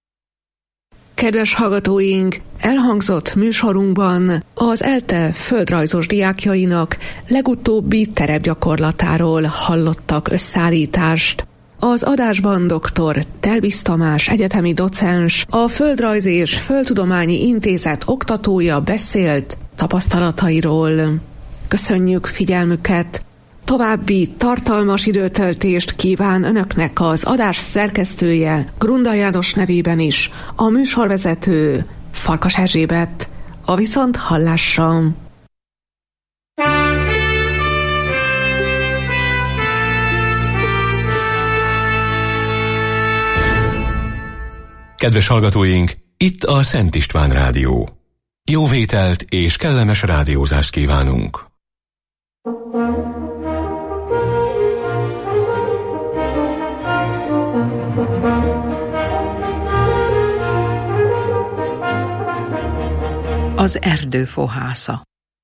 Kedves hallgatóink, elhangzott műsorunkban az ELTE földrajzos diákjainak legutóbbi terepgyakorlatáról hallottak összeállítást. Az adásban dr. Telvis Tamás egyetemi docens, a Földrajz és Földtudományi Intézet oktatója beszélt tapasztalatairól. Köszönjük figyelmüket! További tartalmas időtöltést kíván Önöknek az adás szerkesztője Grunda János nevében is, a műsorvezető Farkas Erzsébet. A viszonthallásra! Kedves hallgatóink, itt a Szent István Rádió. Jó vételt és kellemes rádiózást kívánunk! Az erdő fohásza.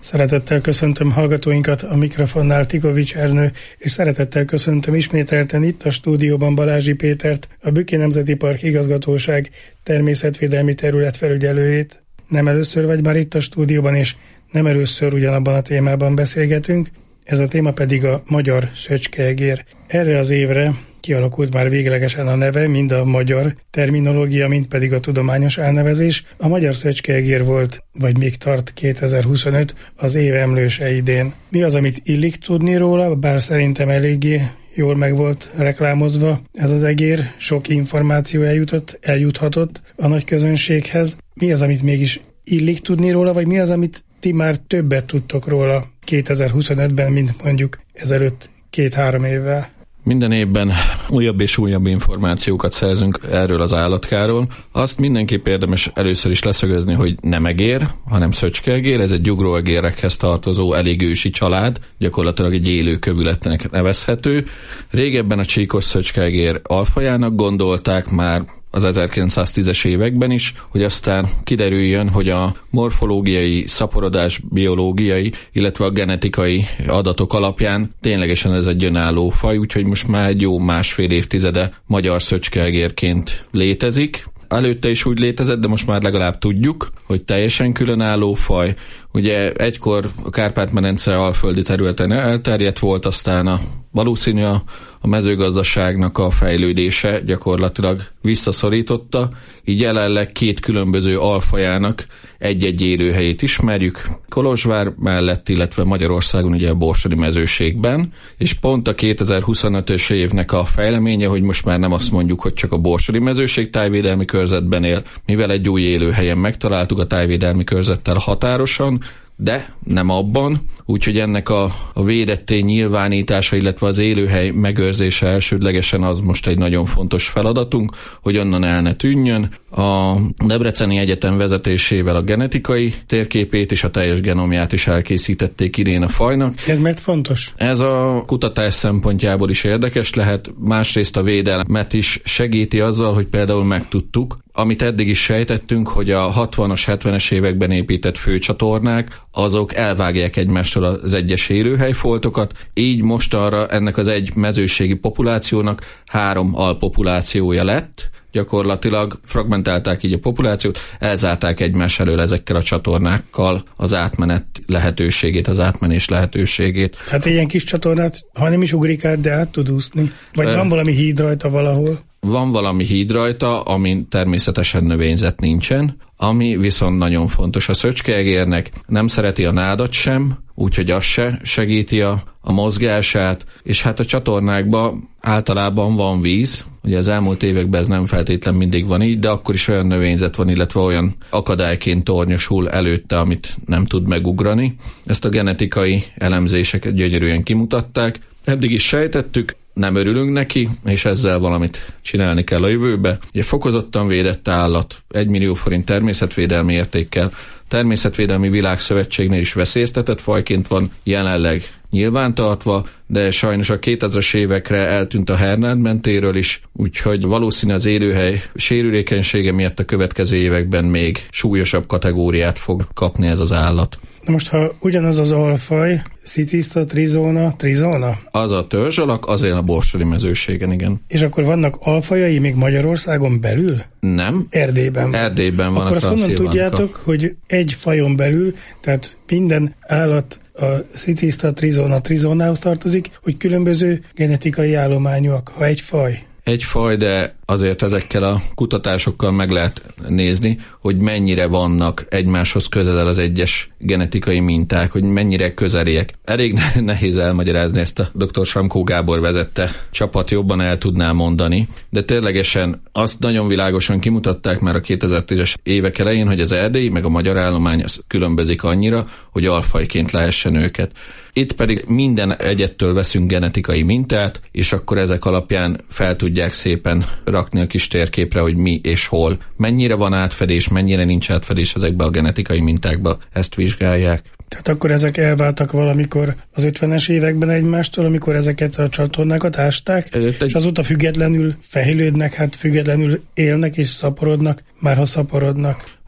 Szeretettel köszöntöm hallgatóinkat, a mikrofonnál Tikovics Ernő, és szeretettel köszöntöm ismételten itt a stúdióban Balázsi Pétert, a Bükki Nemzeti Park Igazgatóság természetvédelmi területfelügyelőjét. Nem először vagy már itt a stúdióban, és nem először ugyanabban a témában beszélgetünk, ez a téma pedig a magyar szöcskeegér. Erre az évre kialakult már véglegesen a neve, mind a magyar terminológia, mind pedig a tudományos elnevezés. A magyar szöcskeegér volt, vagy még tart 2025 az év emlőse idén. Mi az, amit illik tudni róla, bár szerintem eléggé jól meg volt reklámozva ez az egér, sok információ eljuthatott a nagy közönséghez. Mi az, amit mégis illik tudni róla, vagy mi az, amit ti már többet tudtok róla 2025-ben, mint mondjuk ezelőtt 2-3 évvel? Minden évben újabb és újabb információkat szerzünk erről az állatkáról. Azt mindenképp érdemes először is leszögezni, hogy nem egér, hanem szöcskeegér. Ez egy ugróegérekhez tartozó elég ősi család, gyakorlatilag egy élő kövületnek nevezhető. Régebben a csíkos szöcskeegér alfajának gondolták már az 1910-es években is, hogy aztán kiderüljön, hogy a morfológiai, szaporodás biológiai, illetve a genetikai adatok alapján ténylegesen ez egy önálló faj, úgyhogy most már egy jó 1,5 évtizede magyar szöcskeegérként létezik. Előtte is úgy létezett, de most már legalább tudjuk, hogy teljesen különálló faj. Ugye egykor a Kárpát-medence alföldi területen elterjedt volt, aztán valószínű a mezőgazdaságnak a fejlődése gyakorlatilag visszaszorította, így jelenleg 2 különböző alfajának egy-egy élőhelyét ismerjük, Kolozsvár mellett, illetve Magyarországon ugye a borsodi mezőségben, és pont a 2025-ös évnek a fejleménye, hogy most már nem azt mondjuk, hogy csak a borsodi mezőség tájvédelmi körzetben él, mivel egy új élőhelyen megtaláltuk a tájvédelmi körzettel határosan, de nem abban, úgyhogy ennek a védetté nyilvánítása, illetve az élőhely megőrzése elsődlegesen az most egy nagyon fontos feladatunk, hogy onnan el ne tűnjön. A Debreceni Egyetem vezetésével a genetikai térképét és a teljes genomját is elkészítették idén a fajnak. Ez miért fontos? Ez a kutatás szempontjából is érdekes lehet, másrészt a védelmet is segíti azzal, hogy például megtudtuk, amit eddig is sejtettünk, hogy a 60-as, 70-es években épített főcsatornák, azok elvágják egymástól az egyes élőhelyfoltokat, így mostanra ennek az egy mezőségi populációnak 3 alpopulációja lett, gyakorlatilag fragmentálták így a populációt, elzárták egymás elől ezekkel a csatornákkal az átmenet lehetőségét, az átmenés lehetőségét. Hát egy ilyen kis csatornát, ha nem is ugrik át, de át tud úszni? Vagy van valami híd rajta valahol? Van valami híd rajta, amin természetesen növényzet nincsen, ami viszont nagyon fontos a szöcskeegérnek. Nem szereti a nádat sem, úgyhogy az se segíti a mozgását, és hát a csatornákban általában van víz. Ugye az elmúlt években ez nem feltétlen mindig van így, de akkor is olyan növényzet van, illetve olyan akadályként tornyosul előtte, amit nem tud megugrani. Ezt a genetikai elemzéseket gyönyörűen kimutatták. Eddig is sejtettük, nem örülünk neki, és ezzel valamit csinálni kell a jövőbe. Ugye fokozottan védett állat, 1 millió forint természetvédelmi értékkel, Természetvédelmi Világszövetségnél is veszélyeztetett fajként van jelenleg nyilvántartva, de sajnos a 2000-es évekre eltűnt a Hernád mentéről is, úgyhogy valószínű az élőhely sérülékenysége miatt a következő években még súlyosabb kategóriát fog kapni ez az állat. Na most, ha ugyanaz az alfaj, Ciciszta trizona? Az a törzsalak, azért a borsodi mezőségen, igen. És akkor vannak alfajai még Magyarországon belül? Nem. Erdélyben. Erdélyben van. Akkor azt honnan tudjátok, hogy egy fajon belül, tehát minden állat a Ciciszta trizonához tartozik, hogy különböző genetikai állományúak, ha egy faj? Egy faj, de azért ezekkel a kutatásokkal meg lehet nézni, hogy mennyire vannak egymáshoz közel az egyes genetikai minták, hogy mennyire közeliek. Elég nehéz elmagyarázni, ezt a dr. Samkó Gábor vezette csapat jobban el tudná mondani, de ténylegesen azt nagyon világosan kimutatták már a 2010-es évek elején, hogy az erdélyi meg a magyar állomány az különbözik annyira, hogy alfajként lehessen őket. Itt pedig minden egyettől veszünk genetikai mintát, és akkor ezek alapján fel tudják szépen rakni a kis térképre, hogy mi és hol. Mennyire van átfedés, mennyire nincs átfedés ezekbe a genetikai mintákba, ezt vizsgálják. Tehát akkor ezek elváltak valamikor az 50-es években egymástól, amikor ezeket a csatornákat ásták, és azóta függetlenül fejlődnek, hát függetlenül élnek és szaporodnak, már ha szaporodnak.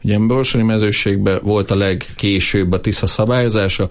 Ugye a Borsodi mezőségben volt a legkésőbb a Tisza szabályozása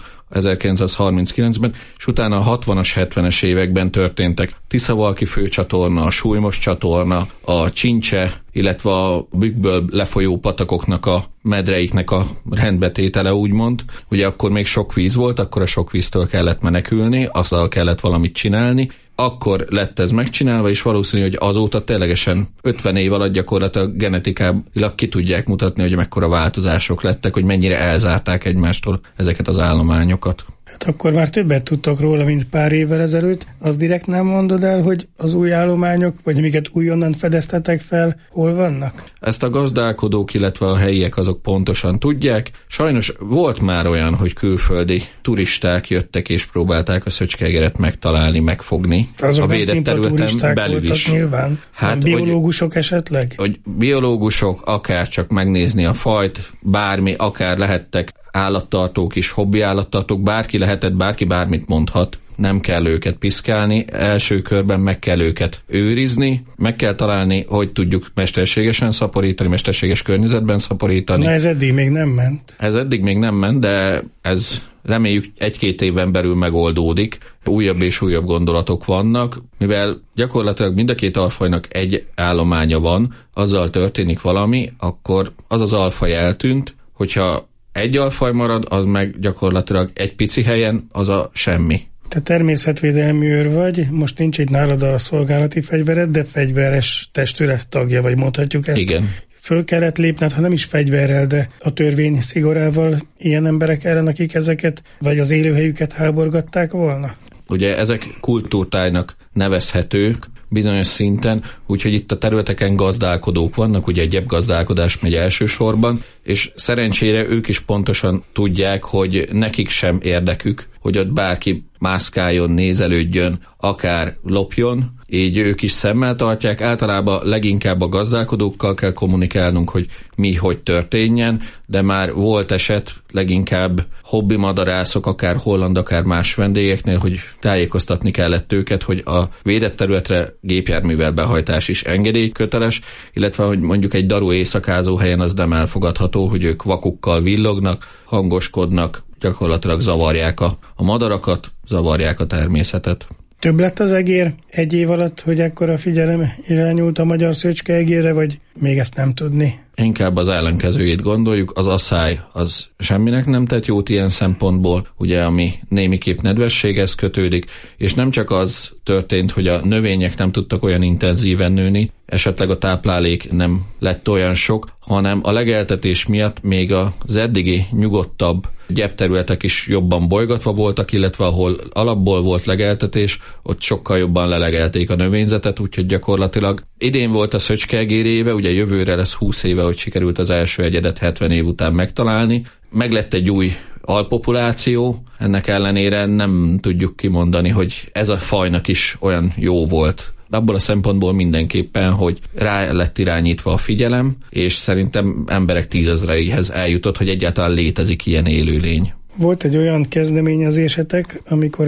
1939-ben, és utána a 60-as, 70-es években történtek Tiszavalki főcsatorna, a Súlymos csatorna, a Csincse, illetve a bükkből lefolyó patakoknak a medreiknek a rendbetétele, úgymond. Ugye akkor még sok víz volt, akkor a sok víztől kellett menekülni, azzal kellett valamit csinálni. Akkor lett ez megcsinálva, és valószínű, hogy azóta ténylegesen 50 év alatt gyakorlatilag genetikáilag ki tudják mutatni, hogy mekkora változások lettek, hogy mennyire elzárták egymástól ezeket az állományokat. Hát akkor már többet tudtak róla, mint pár évvel ezelőtt. Az direkt nem mondod el, hogy az új állományok, vagy amiket újonnan fedeztetek fel, hol vannak? Ezt a gazdálkodók, illetve a helyiek azok pontosan tudják. Sajnos volt már olyan, hogy külföldi turisták jöttek és próbálták a szöcskegeret megtalálni, megfogni. Azok a védett területen belül is. Nyilván. Hát, biológusok esetleg? Hogy biológusok, akár csak megnézni a fajt, bármi, akár lehettek állattartók is, hobbi állattartók, bárki lehetett, bárki bármit mondhat. Nem kell őket piszkálni, első körben meg kell őket őrizni, meg kell találni, hogy tudjuk mesterségesen szaporítani, mesterséges környezetben szaporítani. Na ez eddig még nem ment. Ez eddig még nem ment, de ez reméljük 1-2 éven belül megoldódik. Újabb és újabb gondolatok vannak, mivel gyakorlatilag mind a két alfajnak egy állománya van, azzal történik valami, akkor az az alfaj eltűnt, hogyha egy alfaj marad, az meg gyakorlatilag egy pici helyen, az a semmi. Te természetvédelmi őr vagy, most nincs itt nálad a szolgálati fegyvered, de fegyveres testület tagja vagy, mondhatjuk ezt. Igen. Föl kellett lépned, ha nem is fegyverrel, de a törvény szigorával ilyen emberek ellen, akik ezeket, vagy az élőhelyüket háborgatták volna? Ugye ezek kultúrtájnak nevezhetők bizonyos szinten, úgyhogy itt a területeken gazdálkodók vannak, ugye egy gyepgazdálkodás megy elsősorban, és szerencsére ők is pontosan tudják, hogy nekik sem érdekük, hogy ott bárki mászkáljon, nézelődjön, akár lopjon, így ők is szemmel tartják. Általában leginkább a gazdálkodókkal kell kommunikálnunk, hogy mi hogy történjen, de már volt eset leginkább hobbi madarászok, akár holland, akár más vendégeknél, hogy tájékoztatni kellett őket, hogy a védett területre gépjárművel behajtás is engedélyköteles, illetve hogy mondjuk egy daru éjszakázó helyen az nem elfogadható, hogy ők vakukkal villognak, hangoskodnak, gyakorlatilag zavarják a madarakat, zavarják a természetet. Több lett az egér egy év alatt, hogy ekkora figyelem irányult a magyar szöcskeegérre, vagy még ezt nem tudni? Inkább az ellenkezőjét gondoljuk, az aszály az semminek nem tett jót ilyen szempontból, ugye ami némiképp nedvességhez kötődik, és nem csak az történt, hogy a növények nem tudtak olyan intenzíven nőni, esetleg a táplálék nem lett olyan sok, hanem a legeltetés miatt még az eddigi nyugodtabb gyepterületek is jobban bolygatva voltak, illetve ahol alapból volt legeltetés, ott sokkal jobban lelegelték a növényzetet, úgyhogy gyakorlatilag idén volt a szöcskeegér éve, ugye jövőre lesz 20 éve, hogy sikerült az első egyedet 70 év után megtalálni. Meglett egy új alpopuláció, ennek ellenére nem tudjuk kimondani, hogy ez a fajnak is olyan jó volt. Abból a szempontból mindenképpen, hogy rá lett irányítva a figyelem, és szerintem emberek 10 000-eihez eljutott, hogy egyáltalán létezik ilyen élőlény. Volt egy olyan kezdeményezésetek, amikor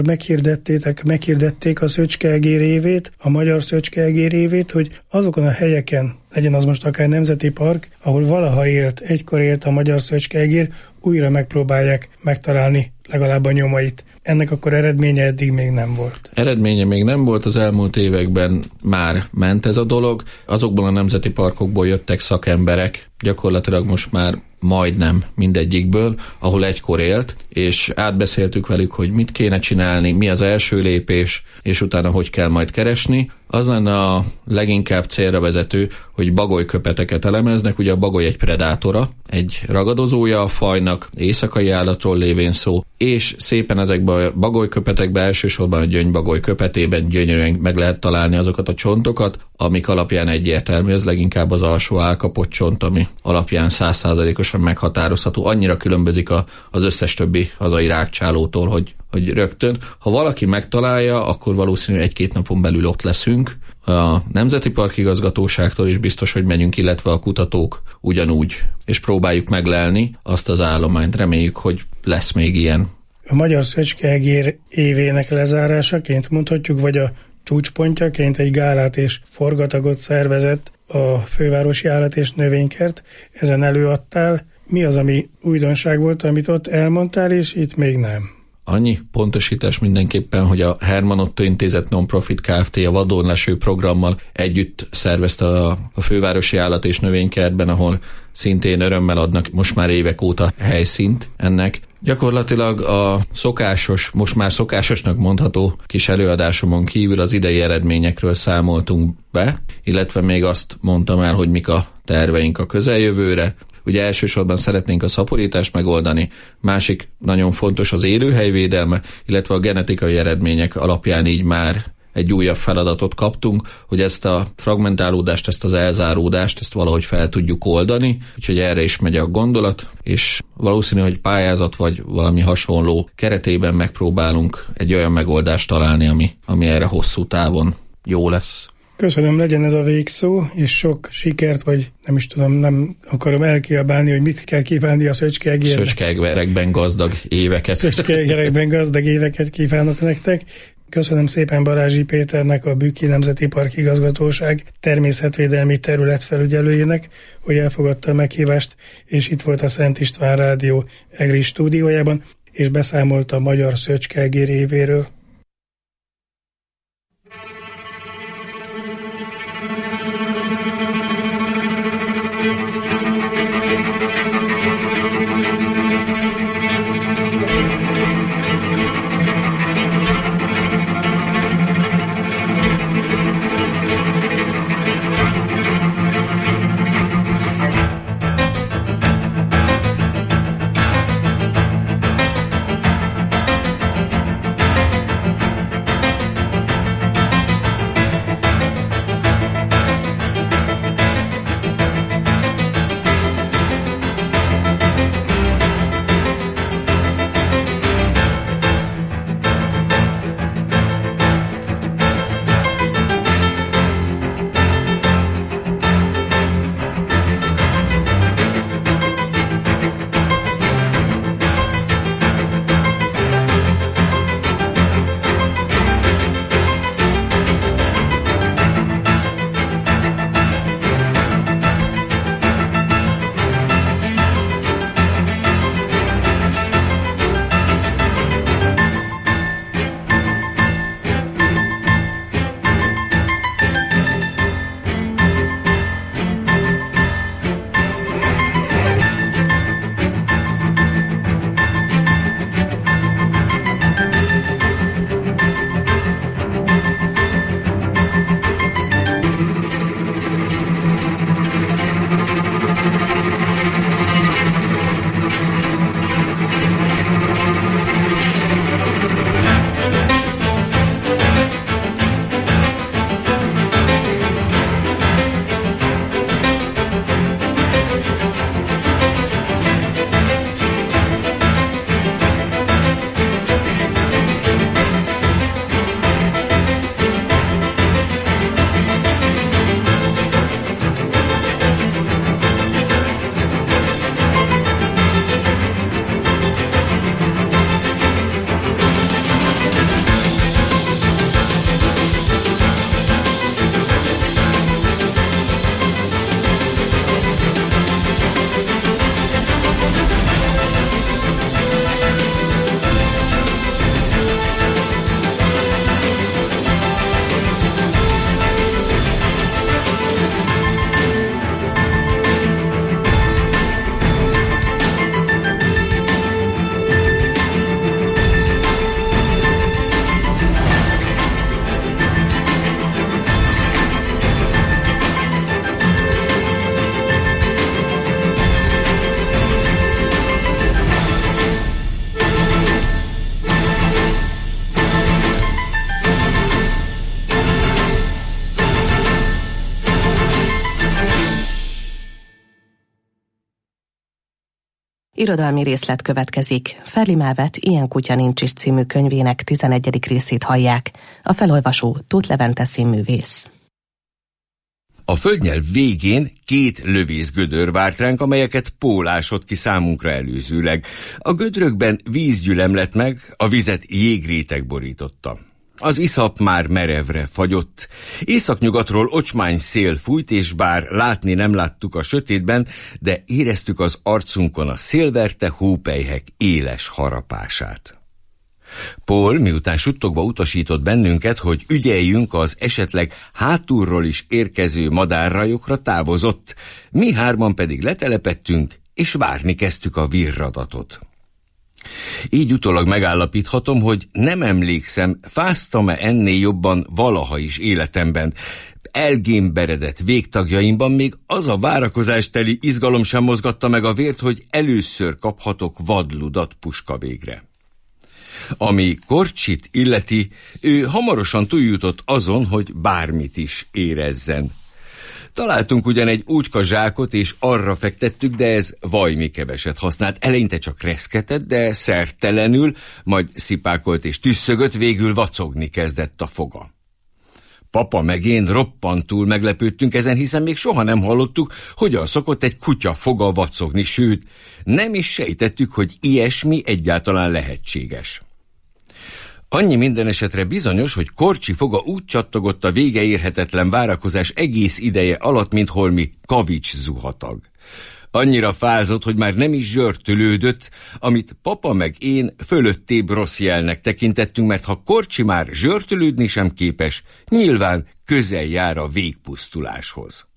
meghirdették a szöcskeegér évét, a magyar szöcskeegér évét, hogy azokon a helyeken, legyen az most akár nemzeti park, ahol valaha egykor élt a magyar szöcskeegér, újra megpróbálják megtalálni legalább a nyomait. Ennek akkor eredménye eddig még nem volt. Eredménye még nem volt, az elmúlt években már ment ez a dolog. Azokból a nemzeti parkokból jöttek szakemberek, gyakorlatilag most már majdnem mindegyikből, ahol egykor élt, és átbeszéltük velük, hogy mit kéne csinálni, mi az első lépés, és utána hogy kell majd keresni. Az lenne a leginkább célra vezető, hogy bagolyköpeteket elemeznek, ugye a bagoly egy predátora, egy ragadozója a fajnak, éjszakai állatról lévén szó, és szépen ezekben a bagolyköpetekben, elsősorban a gyöngybagoly köpetében gyönyörűen meg lehet találni azokat a csontokat, amik alapján egyértelmű, ez leginkább az alsó állkapott csont, ami alapján 100%-osan meghatározható. Annyira különbözik az összes többi hazai rágcsálótól, hogy rögtön. Ha valaki megtalálja, akkor valószínűleg 1-2 napon belül ott leszünk. A Nemzeti Park Igazgatóságtól is biztos, hogy megyünk, illetve a kutatók ugyanúgy, és próbáljuk meglelni azt az állományt. Reméljük, hogy lesz még ilyen. A magyar szöcskeegér évének lezárásaként mondhatjuk, vagy a csúcspontjaként egy gálát és forgatagot szervezett a Fővárosi Állat- és Növénykert, ezen előadtál. Mi az, ami újdonság volt, amit ott elmondtál, és itt még nem? Annyi pontosítás mindenképpen, hogy a Herman Otto Intézet Non-Profit Kft. A vadonleső programmal együtt szervezte a Fővárosi Állat- és Növénykertben, ahol szintén örömmel adnak most már évek óta helyszínt ennek. Gyakorlatilag a szokásos, most már szokásosnak mondható kis előadásomon kívül az idei eredményekről számoltunk be, illetve még azt mondtam el, hogy mik a terveink a közeljövőre. Ugye elsősorban szeretnénk a szaporítást megoldani, másik nagyon fontos az élőhelyvédelme, illetve a genetikai eredmények alapján így már egy újabb feladatot kaptunk, hogy ezt a fragmentálódást, ezt az elzáródást, ezt valahogy fel tudjuk oldani, úgyhogy erre is megy a gondolat, és valószínű, hogy pályázat vagy valami hasonló keretében megpróbálunk egy olyan megoldást találni, ami erre hosszú távon jó lesz. Köszönöm, legyen ez a végszó, és sok sikert, vagy nem is tudom, nem akarom elkiabálni, hogy mit kell kívánni a szöcskeegérnek. Szöcskeegyerekben gazdag éveket. Szöcskeegyerekben gazdag éveket kívánok nektek. Köszönöm szépen Balázsi Péternek, a Bükki Nemzeti Park Igazgatóság természetvédelmi területfelügyelőjének, hogy elfogadta a meghívást, és itt volt a Szent István Rádió EGRI stúdiójában, és beszámolt a magyar szöcskeegér évéről. Irodalmi részlet következik. Ferli Mávet Ilyen kutya nincs is című könyvének 11. részét hallják. A felolvasó Tóth Levente színművész. A földnyelv végén 2 lövészgödör várt ránk, amelyeket Pól ásott ki számunkra előzőleg. A gödrökben vízgyülem lett meg, a vizet jégréteg borította. Az iszap már merevre fagyott. Északnyugatról ocsmány szél fújt, és bár látni nem láttuk a sötétben, de éreztük az arcunkon a szélverte hópelyhek éles harapását. Paul, miután suttogva utasított bennünket, hogy ügyeljünk az esetleg hátulról is érkező madárrajokra, távozott, mi hárman pedig letelepettünk, és várni kezdtük a virradatot. Így utólag megállapíthatom, hogy nem emlékszem, fáztam-e ennél jobban valaha is életemben. Elgémberedett végtagjaimban még az a várakozásteli izgalom sem mozgatta meg a vért, hogy először kaphatok vadludat puska végre. Ami Korcsit illeti, ő hamarosan túljutott azon, hogy bármit is érezzen. Találtunk ugyan egy úcska zsákot, és arra fektettük, de ez vajmi keveset használt. Eleinte csak reszketett, de szertelenül, majd szipákolt és tüsszögött, végül vacogni kezdett a foga. Papa meg én roppantul meglepődtünk ezen, hiszen még soha nem hallottuk, hogyan szokott egy kutya foga vacogni, sőt, nem is sejtettük, hogy ilyesmi egyáltalán lehetséges. Annyi minden esetre bizonyos, hogy Korcsi foga úgy csattogott a vége érhetetlen várakozás egész ideje alatt, mint holmi kavics zuhatag. Annyira fázott, hogy már nem is zsörtölődött, amit papa meg én fölöttébb rossz jelnek tekintettünk, mert ha Korcsi már zsörtölődni sem képes, nyilván közel jár a végpusztuláshoz.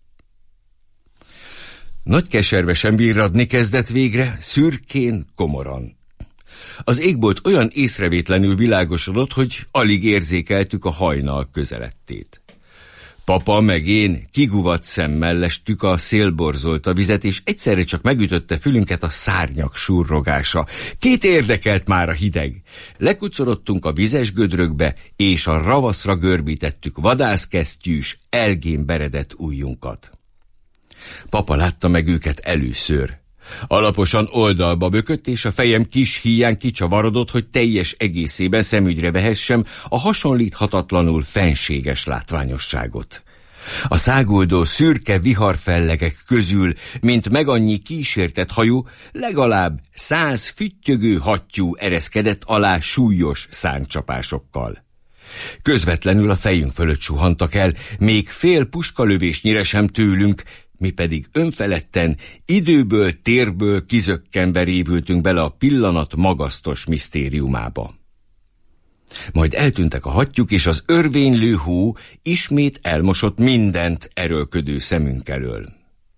Nagy keservesen virradni kezdett végre, szürkén, komoran. Az égbolt olyan észrevétlenül világosodott, hogy alig érzékeltük a hajnal közelettét. Papa meg én kiguvadt szemmel lestük a szélborzolta vizet, és egyszerre csak megütötte fülünket a szárnyak surrogása. Két érdekelt már a hideg. Lekucorodtunk a vizes gödrökbe, és a ravaszra görbítettük vadászkesztyűs, elgémberedett ujjunkat. Papa látta meg őket először. Alaposan oldalba bökött, és a fejem kis híján kicsavarodott, hogy teljes egészében szemügyre vehessem a hasonlíthatatlanul fenséges látványosságot. A száguldó szürke viharfellegek közül, mint megannyi kísértett hajú, legalább 100 füttyögő hattyú ereszkedett alá súlyos szárnycsapásokkal. Közvetlenül a fejünk fölött suhantak el, még fél puskalövésnyire sem tőlünk, mi pedig önfeledten, időből, térből kizökkenve révültünk bele a pillanat magasztos misztériumába. Majd eltűntek a hattyúk, és az örvénylő hó ismét elmosott mindent erőlködő szemünk elől.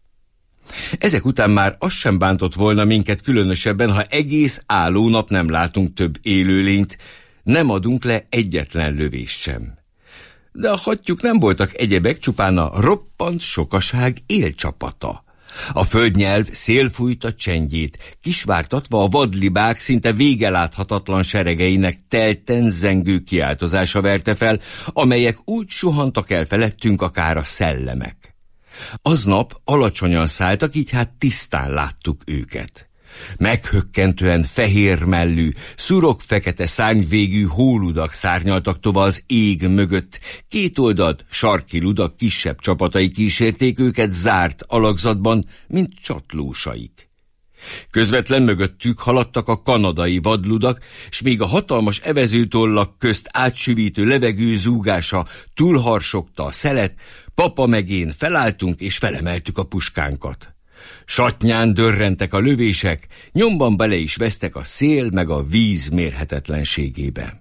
Ezek után már az sem bántott volna minket különösebben, ha egész álló nap nem látunk több élőlényt, nem adunk le egyetlen lövést sem. De a hattyúk nem voltak egyebek, csupán a roppant sokaság élcsapata. A földnyelv szélfújta csendjét, kisvártatva a vadlibák szinte végeláthatatlan seregeinek telten zengő kiáltozása verte fel, amelyek úgy suhantak el felettünk akár a szellemek. Aznap alacsonyan szálltak, így hát tisztán láttuk őket. Meghökkentően fehérmellű, szurok-fekete szárnyvégű hóludak szárnyaltak tovább az ég mögött, két oldalt sarki ludak kisebb csapatai kísérték őket zárt alakzatban, mint csatlósaik. Közvetlen mögöttük haladtak a kanadai vadludak, s még a hatalmas evezőtollak közt átsüvítő levegő zúgása túlharsogta a szelet, papa meg én felálltunk és felemeltük a puskánkat. Satnyán dörrentek a lövések, nyomban bele is vesztek a szél meg a víz mérhetetlenségébe.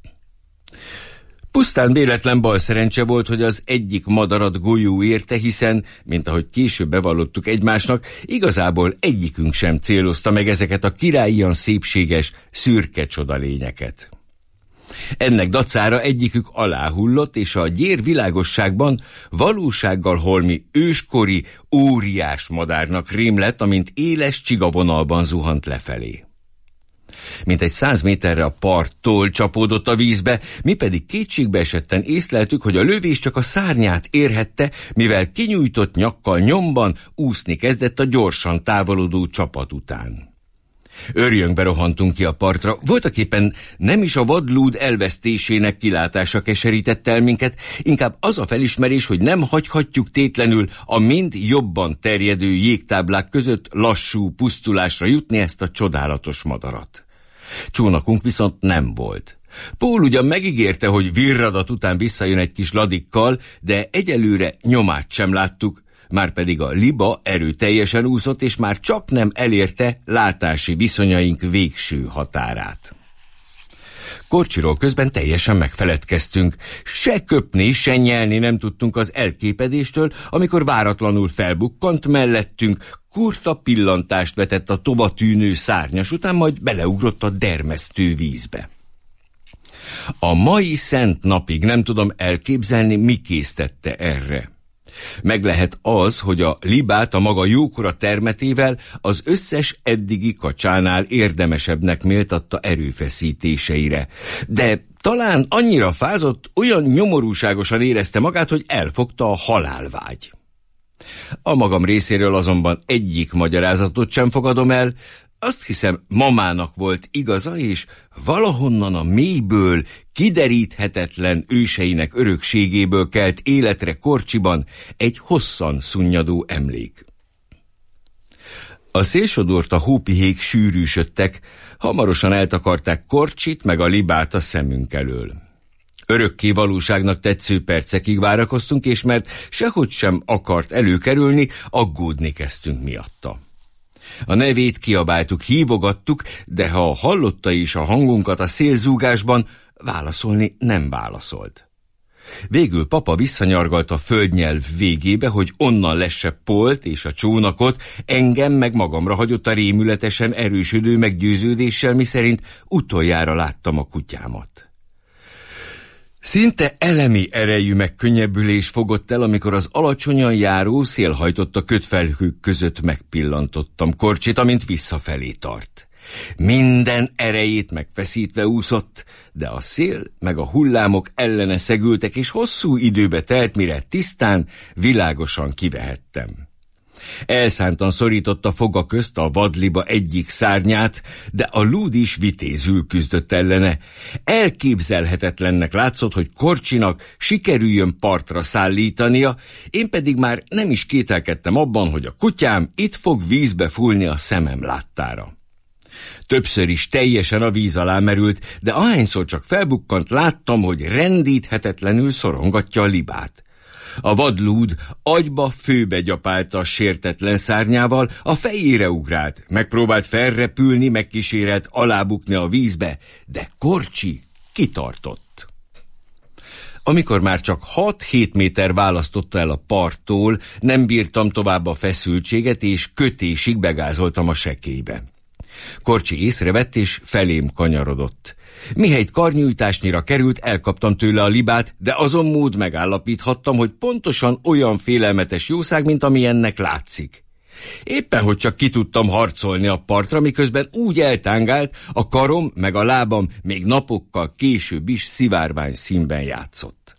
Pusztán véletlen balszerencse volt, hogy az egyik madarat golyó érte, hiszen, mint ahogy később bevallottuk egymásnak, igazából egyikünk sem célozta meg ezeket a királyian szépséges, szürke csodalényeket. Ennek dacára egyikük aláhullott, és a gyér világosságban valósággal holmi őskori, óriás madárnak rém lett, amint éles csigavonalban zuhant lefelé. Mintegy 100 méterre a parttól csapódott a vízbe, mi pedig kétségbe esetten észleltük, hogy a lövés csak a szárnyát érhette, mivel kinyújtott nyakkal nyomban úszni kezdett a gyorsan távolodó csapat után. Örjöngbe rohantunk ki a partra, voltaképpen nem is a vadlúd elvesztésének kilátása keserített el minket, inkább az a felismerés, hogy nem hagyhatjuk tétlenül a mind jobban terjedő jégtáblák között lassú pusztulásra jutni ezt a csodálatos madarat. Csónakunk viszont nem volt. Paul ugyan megígérte, hogy virradat után visszajön egy kis ladikkal, de egyelőre nyomát sem láttuk, márpedig a liba erőteljesen úszott, és már csak nem elérte látási viszonyaink végső határát. Korcsiról közben teljesen megfeledkeztünk. Se köpni, se nyelni nem tudtunk az elképedéstől, amikor váratlanul felbukkant mellettünk, kurta pillantást vetett a tovatűnő szárnyas után, majd beleugrott a dermesztő vízbe. A mai szent napig nem tudom elképzelni, mi késztette erre. Meg lehet az, hogy a libát a maga jókora termetével az összes eddigi kacsánál érdemesebbnek méltatta erőfeszítéseire. De talán annyira fázott, olyan nyomorúságosan érezte magát, hogy elfogta a halálvágy. A magam részéről azonban egyik magyarázatot sem fogadom el. Azt hiszem, mamának volt igaza, és valahonnan a mélyből, kideríthetetlen őseinek örökségéből kelt életre Korcsiban egy hosszan szunnyadó emlék. A szélsodort a hópihék sűrűsödtek, hamarosan eltakarták Korcsit meg a libát a szemünk elől. Örökké valóságnak tetsző percekig várakoztunk, és mert sehogy sem akart előkerülni, aggódni kezdtünk miatta. A nevét kiabáltuk, hívogattuk, de ha hallotta is a hangunkat a szélzúgásban, válaszolni nem válaszolt. Végül papa visszanyargalt a földnyelv végébe, hogy onnan lesse Polt és a csónakot, engem meg magamra hagyott a rémületesen erősödő meggyőződéssel, miszerint utoljára láttam a kutyámat. Szinte elemi erejű megkönnyebbülés fogott el, amikor az alacsonyan járó szélhajtott a kötfelhők között megpillantottam Korcsit, amint visszafelé tart. Minden erejét megfeszítve úszott, de a szél meg a hullámok ellene szegültek, és hosszú időbe telt, mire tisztán, világosan kivehettem. Elszántan szorította foga közt a vadliba egyik szárnyát, de a lúd is vitézül küzdött ellene. Elképzelhetetlennek látszott, hogy Korcsinak sikerüljön partra szállítania, én pedig már nem is kételkedtem abban, hogy a kutyám itt fog vízbe fúlni a szemem láttára. Többször is teljesen a víz alá merült, de ahányszor csak felbukkant, láttam, hogy rendíthetetlenül szorongatja a libát. A vadlúd agyba főbe gyapálta a sértetlen szárnyával, a fejére ugrált, megpróbált felrepülni, megkísérelt alábukni a vízbe, de Korcsi kitartott. Amikor már csak 6-7 méter választotta el a parttól, nem bírtam tovább a feszültséget, és kötésig begázoltam a sekélybe. Korcsi észrevett, és felém kanyarodott. Mihelyt karnyújtásnyira került, elkaptam tőle a libát, de azon mód megállapíthattam, hogy pontosan olyan félelmetes jószág, mint ami ennek látszik. Éppen, hogy csak ki tudtam harcolni a partra, miközben úgy eltángált, a karom meg a lábam még napokkal később is szivárvány színben játszott.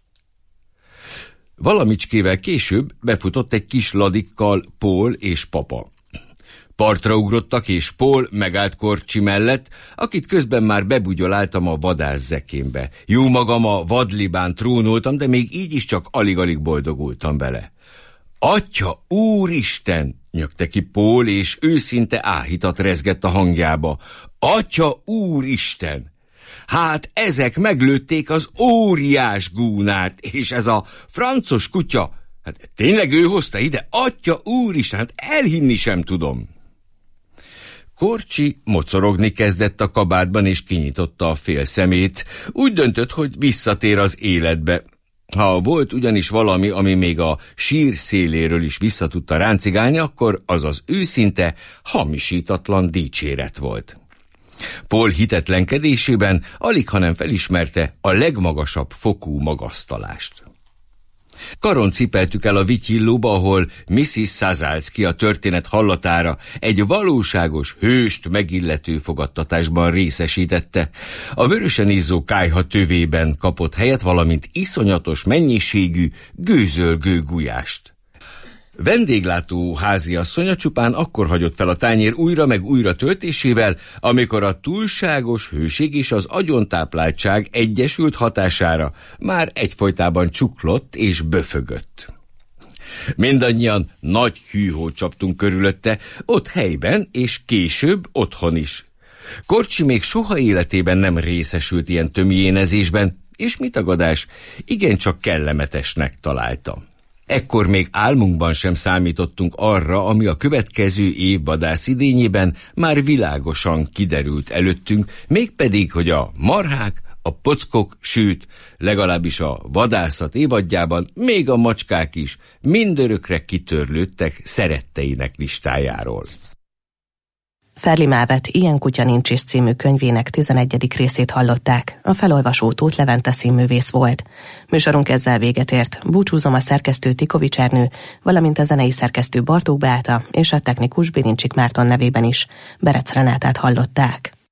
Valamicskével később befutott egy kis ladikkal Paul és papa. Partra ugrottak, és Paul megállt Korcsi mellett, akit közben már bebugyoláltam a vadászzekémbe. Jó magam a vadlibán trónoltam, de még így is csak alig-alig boldogultam vele. Atya, úristen! Nyögte ki Paul, és őszinte áhítat rezgett a hangjába. Atya, úristen! Hát ezek meglőtték az óriás gúnárt, és ez a francos kutya, hát tényleg ő hozta ide? Atya, úristen, hát elhinni sem tudom. Korcsi mocorogni kezdett a kabátban, és kinyitotta a fél szemét. Úgy döntött, hogy visszatér az életbe. Ha volt ugyanis valami, ami még a sír széléről is vissza tudta ráncigálni, akkor az az őszinte, hamisítatlan dicséret volt. Paul hitetlenkedésében alighanem felismerte a legmagasabb fokú magasztalást. Karon cipeltük el a vityillóba, ahol Mrs. Szazálszki a történet hallatára egy valóságos hőst megillető fogadtatásban részesítette. A vörösen izzó kályha tövében kapott helyet, valamint iszonyatos mennyiségű gőzölgő gulyást. Vendéglátó háziasszonya csupán akkor hagyott fel a tányér újra meg újra töltésével, amikor a túlságos hőség és az agyontápláltság egyesült hatására már egyfolytában csuklott és böfögött. Mindannyian nagy hűhót csaptunk körülötte, ott helyben és később otthon is. Korcsi még soha életében nem részesült ilyen tömjénezésben, és mi tagadás, igencsak kellemetesnek találta. Ekkor még álmunkban sem számítottunk arra, ami a következő év vadászidényében már világosan kiderült előttünk, mégpedig, hogy a marhák, a pockok, sőt, legalábbis a vadászat évadjában még a macskák is mindörökre kitörlődtek szeretteinek listájáról. Ferli Mávet Ilyen kutya nincs is című könyvének 11. részét hallották. A felolvasó Tóth Levente színművész volt. Műsorunk ezzel véget ért. Búcsúzom a szerkesztő Tikovics Ernő, valamint a zenei szerkesztő Bartók Beáta és a technikus Birincsik Márton nevében is. Berec Renátát hallották.